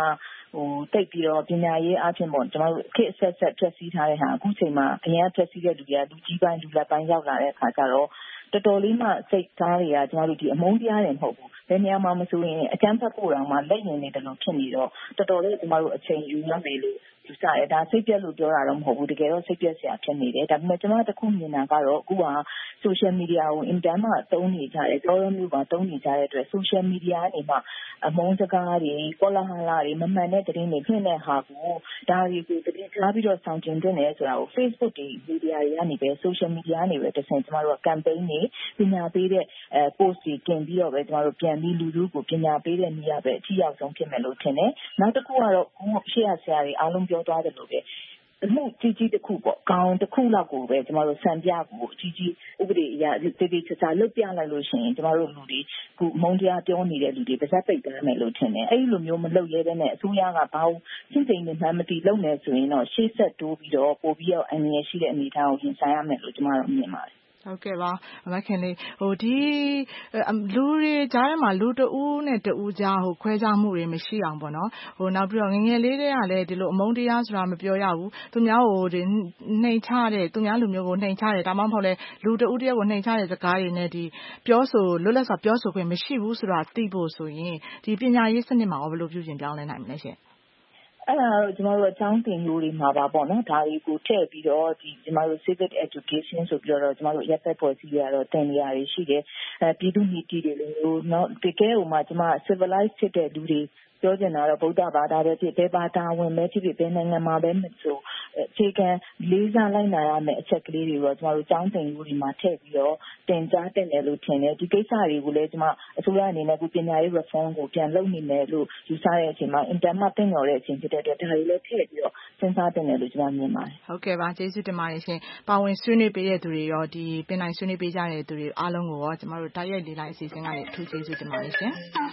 ဟိုတိတ်ပြီးတော့ပညာရေးအချင်းပေါ့ကျမတို့ခေတ်ဆက်ဆက်ဖြည့်ဆည်းထားတဲ့ဟာအခုချိန်မှာအရင်ဖြည့်ဆည်းတဲ့လူတွေကလူကြီးပိုင်းလူလက်ပိုင်းရောက်လာတဲ့အခါကျတော့တော်တော်လေးမှစိတ်သားတွေကကျမတို့ဒီအမုန်းတရားတွေမဟုတ်ဘူးဘယ်နေရာမှာမဆိုရင်အကျန်းဖတ်ဖို့တောင်မှလက်ရင်နေတယ်လို့ဖြစ်နေတော့တော်တော်လေးကျမတို့အချိန်ယူရမယ်လို့ယူဆတယ်ဒါစိတ်ပြက်လို့ပြောတာတော့မဟုတ်ဘူးတကယ်တော့စိတ်ပြက်စရာဖြစ်နေတယ်ဒါပေမဲ့ကျမတခုမြင်တာကတော့အခုက social media ကိုအင်တာနက်သုံးနေကြတယ်ကြောရောမျိုးပါသုံးနေကြတဲ့အတွက် social media ကနေမှအမုန်းစကားတွေကောလာဟလတွေမမှန်တဲ့သတင်းတွေဖြစ်တဲ့ဟာကိုဒါတွေကိုတကယ်ကြားပြီးတော့ဆောင်ကျင်တင်တယ်ဆိုတာကို Facebook တွေ media တွေကနေပဲ social media ကနေပဲတဆင့်ကျမတို့က campaign တွေပညာပေးတဲ့အဲ post တွေတင်ပြီးတော့ပဲကျမတို့ပြန်ပြီးလူလူကိုပညာပေးတဲ့နေရာပဲအထီးရောက်ဆုံးဖြစ်မယ်လို့ထင်တယ်နောက်တစ်ခုကတော့ကိုရှေ့ရဆရာတွေအားလုံးပြောသွားတယ်လို့ပဲအမှုကြီးကြီးတစ်ခုပေါ့ခေါင်းတစ်ခုလောက်ကိုပဲကျမတို့စံပြကိုအကြီးကြီးဥပဒေအရာတည်တည်ချာချာလုပ်ပြလိုက်လို့ရှိရင်ကျမတို့လူတွေခုမုံတရားပြောနေတဲ့လူတွေပါဇက်ပိတ်သွားမယ်လို့ထင်တယ်အဲ့ဒီလိုမျိုးမလုပ်ရဲတဲ့နဲ့အစိုးရကဘာလို့ရှင်းသိနေမှမသိလုပ်နေဆိုရင်တော့ရှေ့ဆက်တိုးပြီးတော့ပို့ပြီးတော့အန္တရာယ်ရှိတဲ့အနေအထားကိုရင်ဆိုင်ရမယ်လို့ကျမတို့မြင်ပါတယ်ဟုတ်ကဲ့ပါမခင်လေးဟိုဒီလူတွေကြားထဲမှာလူတဦးနဲ့တဦးကြားဟိုခွဲခြားမှုတွေမရှိအောင်ပေါ့နော်ဟိုနောက်ပြီးတော့ငငယ်လေးတွေကလည်းဒီလိုအမုန်းတရားဆိုတာမပြောရဘူးသူများဟိုဒီနှိမ်ချတဲ့သူများလူမျိုးကိုနှိမ်ချတယ်ဒါမှမဟုတ်လဲလူတဦးတယောက်ကိုနှိမ်ချတဲ့စကားတွေနဲ့ဒီပြောဆိုလွတ်လပ်စွာပြောဆိုခွင့်မရှိဘူးဆိုတာသိဖို့ဆိုရင်ဒီပညာရေးစနစ်မှာရောဘယ်လိုပြုပြင်ပြောင်းလဲနိုင်မလဲရှင်အဲ့ဒါတော့ကျမတို့အကြောင်းသင်ရိုးတွေမှာပါပေါ့နော်ဒါတွေကိုထည့်ပြီးတော့ဒီကျမတို့ civic education ဆိုပြီးတော့ကျမတို့ရပ်သက်ပေါ်စီရတော့တင်နေရရှိတယ်အဲပြည်သူ့ညီတီတွေလိုမျိုးเนาะတကယ်ဟိုမှာကျမ civilize ဖြစ်တဲ့လူတွေပြောချင်တာတော့ဗုဒ္ဓဘာသာပဲဖြစ်ဘယ်ဘာသာဝင်ပဲဖြစ်ဖြစ်ဘယ်နိုင်ငံမှာပဲမဆိုအခြေခံလေးစားလိုက်နာရမယ့်အချက်ကလေးတွေတော့ကျမတို့ကျောင်းသင်ရိုးတွေမှာထည့်ပြီးတော့တင်ကြားတင်တယ်လို့ထင်တယ်ဒီကိစ္စတွေကိုလည်းကျမအစိုးရအနေနဲ့ပညာရေး reform ကိုပြန်လုပ်နေမယ်လို့ယူဆတဲ့အချိန်မှာ internet တင်ရောတဲ့အချိန်ဖြစ်တဲ့အတွက်ဒါတွေလည်းထည့်ပြီးတော့စဉ်းစားတင်တယ်လို့ကျမမြင်ပါတယ်ဟုတ်ကဲ့ပါကျေးဇူးတင်ပါတယ်ရှင်ပါဝင်ဆွေးနွေးပေးတဲ့သူတွေရောဒီပင်နိုင်ဆွေးနွေးပေးကြတဲ့သူတွေအားလုံးကိုရောကျမတို့တိုက်ရိုက်လေးလိုက်အစီအစဉ်ကနေအထူးကျေးဇူးတင်ပါတယ်ရှင်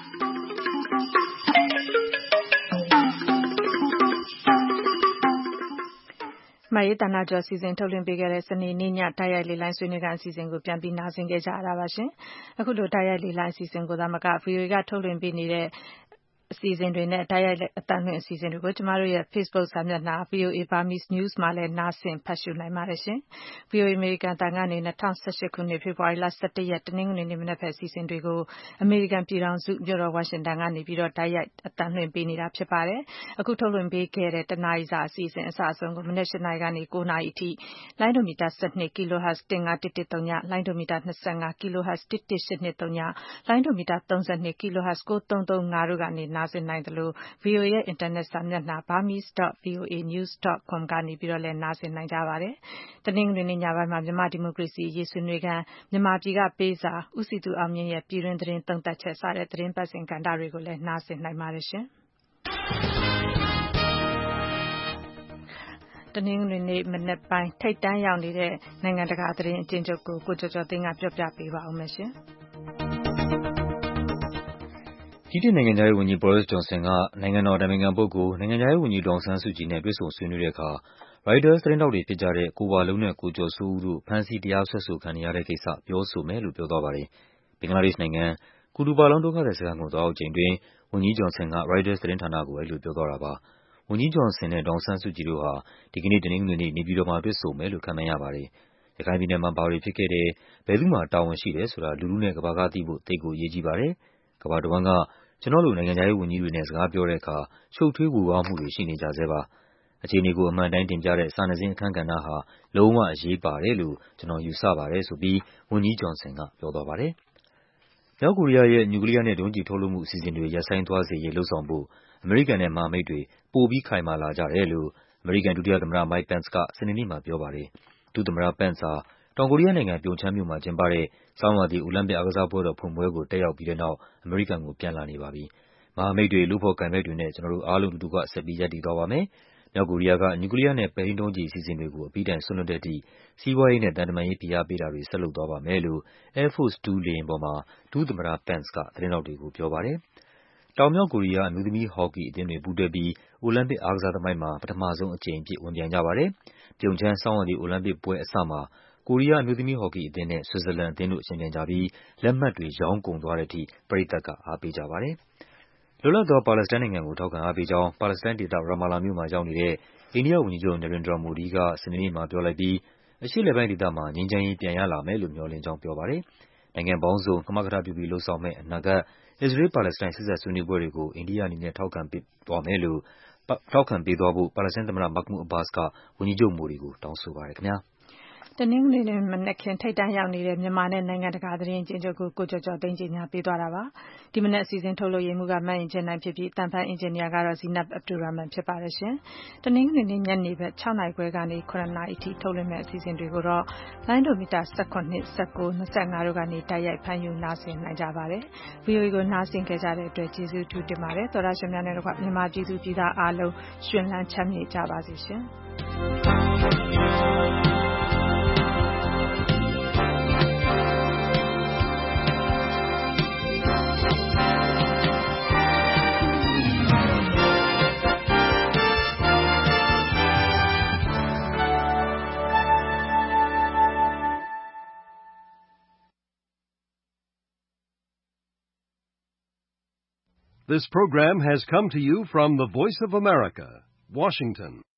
မရေးတနာကျော်စီစဉ်ထုတ်လွှင့်ပေးခဲ့တဲ့စနေနေ့ညတိုက်ရိုက်လေးလိုင်းဆွေးနွေးတဲ့အစီအစဉ်ကိုပြန်ပြီးနားဆင်ကြကြရတာပါရှင်အခုလိုတိုက်ရိုက်လေးလိုင်းအစီအစဉ်ကိုသာမက ဗီအိုအေ ကထုတ်လွှင့်ပေးနေတဲ့အစီအစဉ်တွေနဲ့တိုက်ရိုက်အသံလွှင့်အစီအစဉ်တွေကိုကျမတို့ရဲ့ Facebook စာမျက်နှာ ဗီအိုအေ Burmese News မှာလည်းနားဆင်ဖတ်ရှုနိုင်ပါတယ်ရှင်။ ဗီအိုအေ အမေရိကန်အသံကနေ၂၀၁၈ခုနှစ်ဖေဖော်ဝါရီလ၁၁ရက်တနင်္ဂနွေနေ့မနက်ဖက်အစီအစဉ်တွေကိုအမေရိကန်ပြည်ထောင်စုမြို့တော်ဝါရှင်တန်ကနေပြီးတော့တိုက်ရိုက်အသံလွှင့်ပေးနေတာဖြစ်ပါတယ်။အခုထုတ်လွှင့်ပေးခဲ့တဲ့တနားရီစာအစီအစဉ်အစအဆုံးကိုမနက်၈နာရီကနေ၉နာရီအထိလိုင်းဒိုမီတာ၁၂ kilohertz ၁၅၁၁၃ညလိုင်းဒိုမီတာ၂၅ kilohertz ၁၁၈၂၃ညလိုင်းဒိုမီတာ၃၂ kilohertz ၉၃၃၅တို့ကနေနားဆင်နိုင်တယ်လို့ဗီအိုအေရဲ့အင်တာနက်စာမျက်နှာ burmese dot v o a news dot com ကနေပြီးတော့လည်းနားဆင်နိုင်ကြပါတယ်။တနင်္ဂနွေနေ့ညပိုင်းမှာမြန်မာဒီမိုကရေစီရေးဆွေးနွေးခန်းမြန်မာပြည်ကပေးစာဦးစီသူအောင်မြင့်ရဲ့ပြည်တွင်းသတင်းသုံးသပ်ချက်စတဲ့သတင်းပတ်စဉ်ကဏ္ဍတွေကိုလည်းနားဆင်နိုင်ပါတယ်ရှင်။တနင်္ဂနွေနေ့မနက်ပိုင်းထိပ်တန်းရောက်နေတဲ့နိုင်ငံတကာသတင်းအကျဉ်းချုပ်ကိုကိုကျော်ကျော်သိန်းကပြောပြပေးပါဦးမယ်ရှင်။ဗြိတိန်နိုင်ငံခြားရေးဝန်ကြီး Boris Johnson ကနိုင်ငံတော်အတိုင်ပင်ခံပုဂ္ဂိုလ်၊နိုင်ငံခြားရေးဝန်ကြီးဒေါ်အောင်ဆန်းစုကြည်နဲ့တွေ့ဆုံဆွေးနွေးတဲ့အခါ ရိုက်တာသတင်းထောက်တွေဖြစ်ကြတဲ့ကိုဝလုံးနဲ့ကိုကျော်စိုးဦးတို့ဖမ်းဆီးတရားစွဲဆိုခံနေရတဲ့ကိစ္စပြောဆိုမယ်လို့ပြောသွားပါတယ်။ဘင်္ဂလားဒေ့ရှ်နိုင်ငံ၊ ကူတူပါလောင်းဒုက္ခသည်စခန်းကိုသွားရောက်ချိန်အတွင်းဝန်ကြီး Johnson ကရိုက်တာသတင်းဌာနကိုအဲဒီလိုပြောသွားတာပါ။ဝန်ကြီး Johnson နဲ့ဒေါ်အောင်ဆန်းစုကြည်တို့ဟာဒီကနေ့တနင်္ဂနွေနေ့နေပြည်တော်မှာတွေ့ဆုံမယ်လို့ခန့်မှန်းရပါတယ်။ရခိုင်ပြည်နယ်မှာဘာတွေဖြစ်ခဲ့တယ်၊ဘယ်သူ့မှာတာဝန်ရှိတယ်ဆိုတာလူထုနဲ့ကမ္ဘာကသိဖို့သိပ်ကိုအရေးကြီးပါတယ်။ကမ္ဘာတဝန်းကကျနော့်လိုနိုင်ငံခြားရေးဝန်ကြီးတွေနဲ့စကားပြောတဲ့အခါရှုပ်ထွေးဝေဝါးမှုတွေရှိနေကြဆဲပါ။အခြေအနေကိုအမှန်တိုင်းတင်ပြတဲ့စာနယ်ဇင်းအခန်းကဏ္ဍဟာလုံးဝအရေးပါတယ်လို့ကျနော်ယူဆပါတယ်ဆိုပြီးဝန်ကြီး Johnson ကပြောသွားပါတယ်။မြောက်ကိုရီးယားရဲ့နျူကလီးယားနဲ့ဒုံးကျည်ထုတ်လုပ်မှုအစီအစဉ်တွေရပ်ဆိုင်းသွားစေရေးလုပ်ဆောင်ဖို့အမေရိကန်နဲ့မဟာမိတ်တွေပိုပြီးခိုင်မာလာကြတယ်လို့အမေရိကန်ဒုတိယသမ္မတ Mike Pence ကစနေနေ့မှာပြောပါတယ်။ဒုသမ္မတ Pence ဟာတောင်ကိုရီးယားနိုင်ငံပြုံချမ်းမြို့မှာကျင်းပတဲ့ဆောင်းရာသီအိုလံပစ်အားကစားပွဲတော်ဖွင့်ပွဲကိုတက်ရောက်ပြီးတဲ့နောက်အမေရိကန်ကိုပြန်လာနေပါပြီ။မဟာမိတ်တွေလုပ်ဖော်ကိုင်ဖက်တွေနဲ့ကျနော်တို့အားလုံးအတူတကွဆက်ပြီးရပ်တည်သွားပါမယ်။မြောက်ကိုရီးယားကနျူကလီးယားနဲ့ပဲ့ထိန်းဒုံးကျည်အစီအစဉ်တွေကိုအပြီးတိုင်စွန့်လွှတ်တဲ့အထိစီးပွားရေးနဲ့သံတမန်ရေးဖိအားပေးတာတွေဆက်လုပ်သွားပါမယ်လို့ Air Force တူလေယာဉ်ပေါ်မှာဒုသမ္မတ Pence ကသတင်းထောက်တွေကိုပြောပါတယ်။တောင်မြောက်ကိုရီးယားအမျိုးသမီးဟော်ကီအသင်းတွေပူးတွဲပြီးအိုလံပစ်အားကစားသမိုင်းမှာပထမဆုံးအကြိမ်အဖြစ်ဝင်ပြိုင်ကြပါတယ်။ပြုံချမ်းဆောင်းရာသီအိုလံပစ်ပွဲအစမှာကိုရီးယားအမျိုးသမီးဟော်ကီအသင်းနဲ့ဆွစ်ဇာလန်အသင်းတို့ယှဉ်ပြိုင်ကြပြီးလက်မှတ်တွေရောင်းကုန်သွားတဲ့အထိပရိသတ်ကအားပေးကြပါတယ်။လွတ်လပ်သောပါလက်စတိုင်းနိုင်ငံကိုထောက်ခံအားပေးကြောင်းပါလက်စတိုင်းဒေသရာမာလာမြို့မှာရောက်နေတဲ့အိန္ဒိယဝန်ကြီးချုပ် Narendra Modi ကစနေနေ့မှာပြောလိုက်ပြီးအရှေ့အလယ်ပိုင်းဒေသမှာငြိမ်းချမ်းရေးပြန်ရလာမယ်လို့မျှော်လင့်ကြောင်းပြောပါတယ်။နိုင်ငံပေါင်းစုံကမကထပြုပြီးလုပ်ဆောင်မယ့်အနာဂတ် အစ္စရေး-ပါလက်စတိုင်းဆက်စပ်ဆွေးနွေးပွဲတွေကိုအိန္ဒိယအနေနဲ့ထောက်ခံပေးသွားမယ်လို့ထောက်ခံပေးသွားဖို့ပါလက်စတိုင်းသမ္မတ Mahmoud Abbas ကဝန်ကြီးချုပ် Modi ကိုတောင်းဆိုပါတယ်ခင်ဗျာ။တနင်္ဂနွေနေ့မနက်ခင်းထိပ်တန်းရောက်နေတဲ့မြန်မာနဲ့နိုင်ငံတကာသတင်းအကျဉ်းချုပ်ကိုကိုကျော်ကျော်သိန်းကြီးများပေးသွားတာပါ။ဒီမနက်အစီအစဉ်ထုတ်လုပ်ရေးမှူးကမတ်ရင်ကျင်းနိုင်ဖြစ်ပြီးတန်ဖိုင်းအင်ဂျင်နီယာကတော့ Zeenab Abdulrahman ဖြစ်ပါတယ်ရှင်။တနင်္ဂနွေနေ့ညနေဘက် ၆ နာရီခွဲကနေ ၇ နာရီအထိထုတ်လွှင့်မယ့်အစီအစဉ်တွေကိုတော့လိုင်းဒိုမီတာ၁၇, ၁၉, ၂၅တို့ကနေတိုက်ရိုက်ဖမ်းယူနားဆင်နိုင်ကြပါတယ်။ ဗွီအိုအေကိုနားဆင်ကြတဲ့အတွက်ကျေးဇူးတူတင်ပါတယ်။သောတရှင်များနဲ့တကွမြန်မာပြည်သူပြည်သားအားလုံးရှင်လန်းချမ်းမြေ့ကြပါစေရှင်။ This program has come to you from the Voice of America, Washington.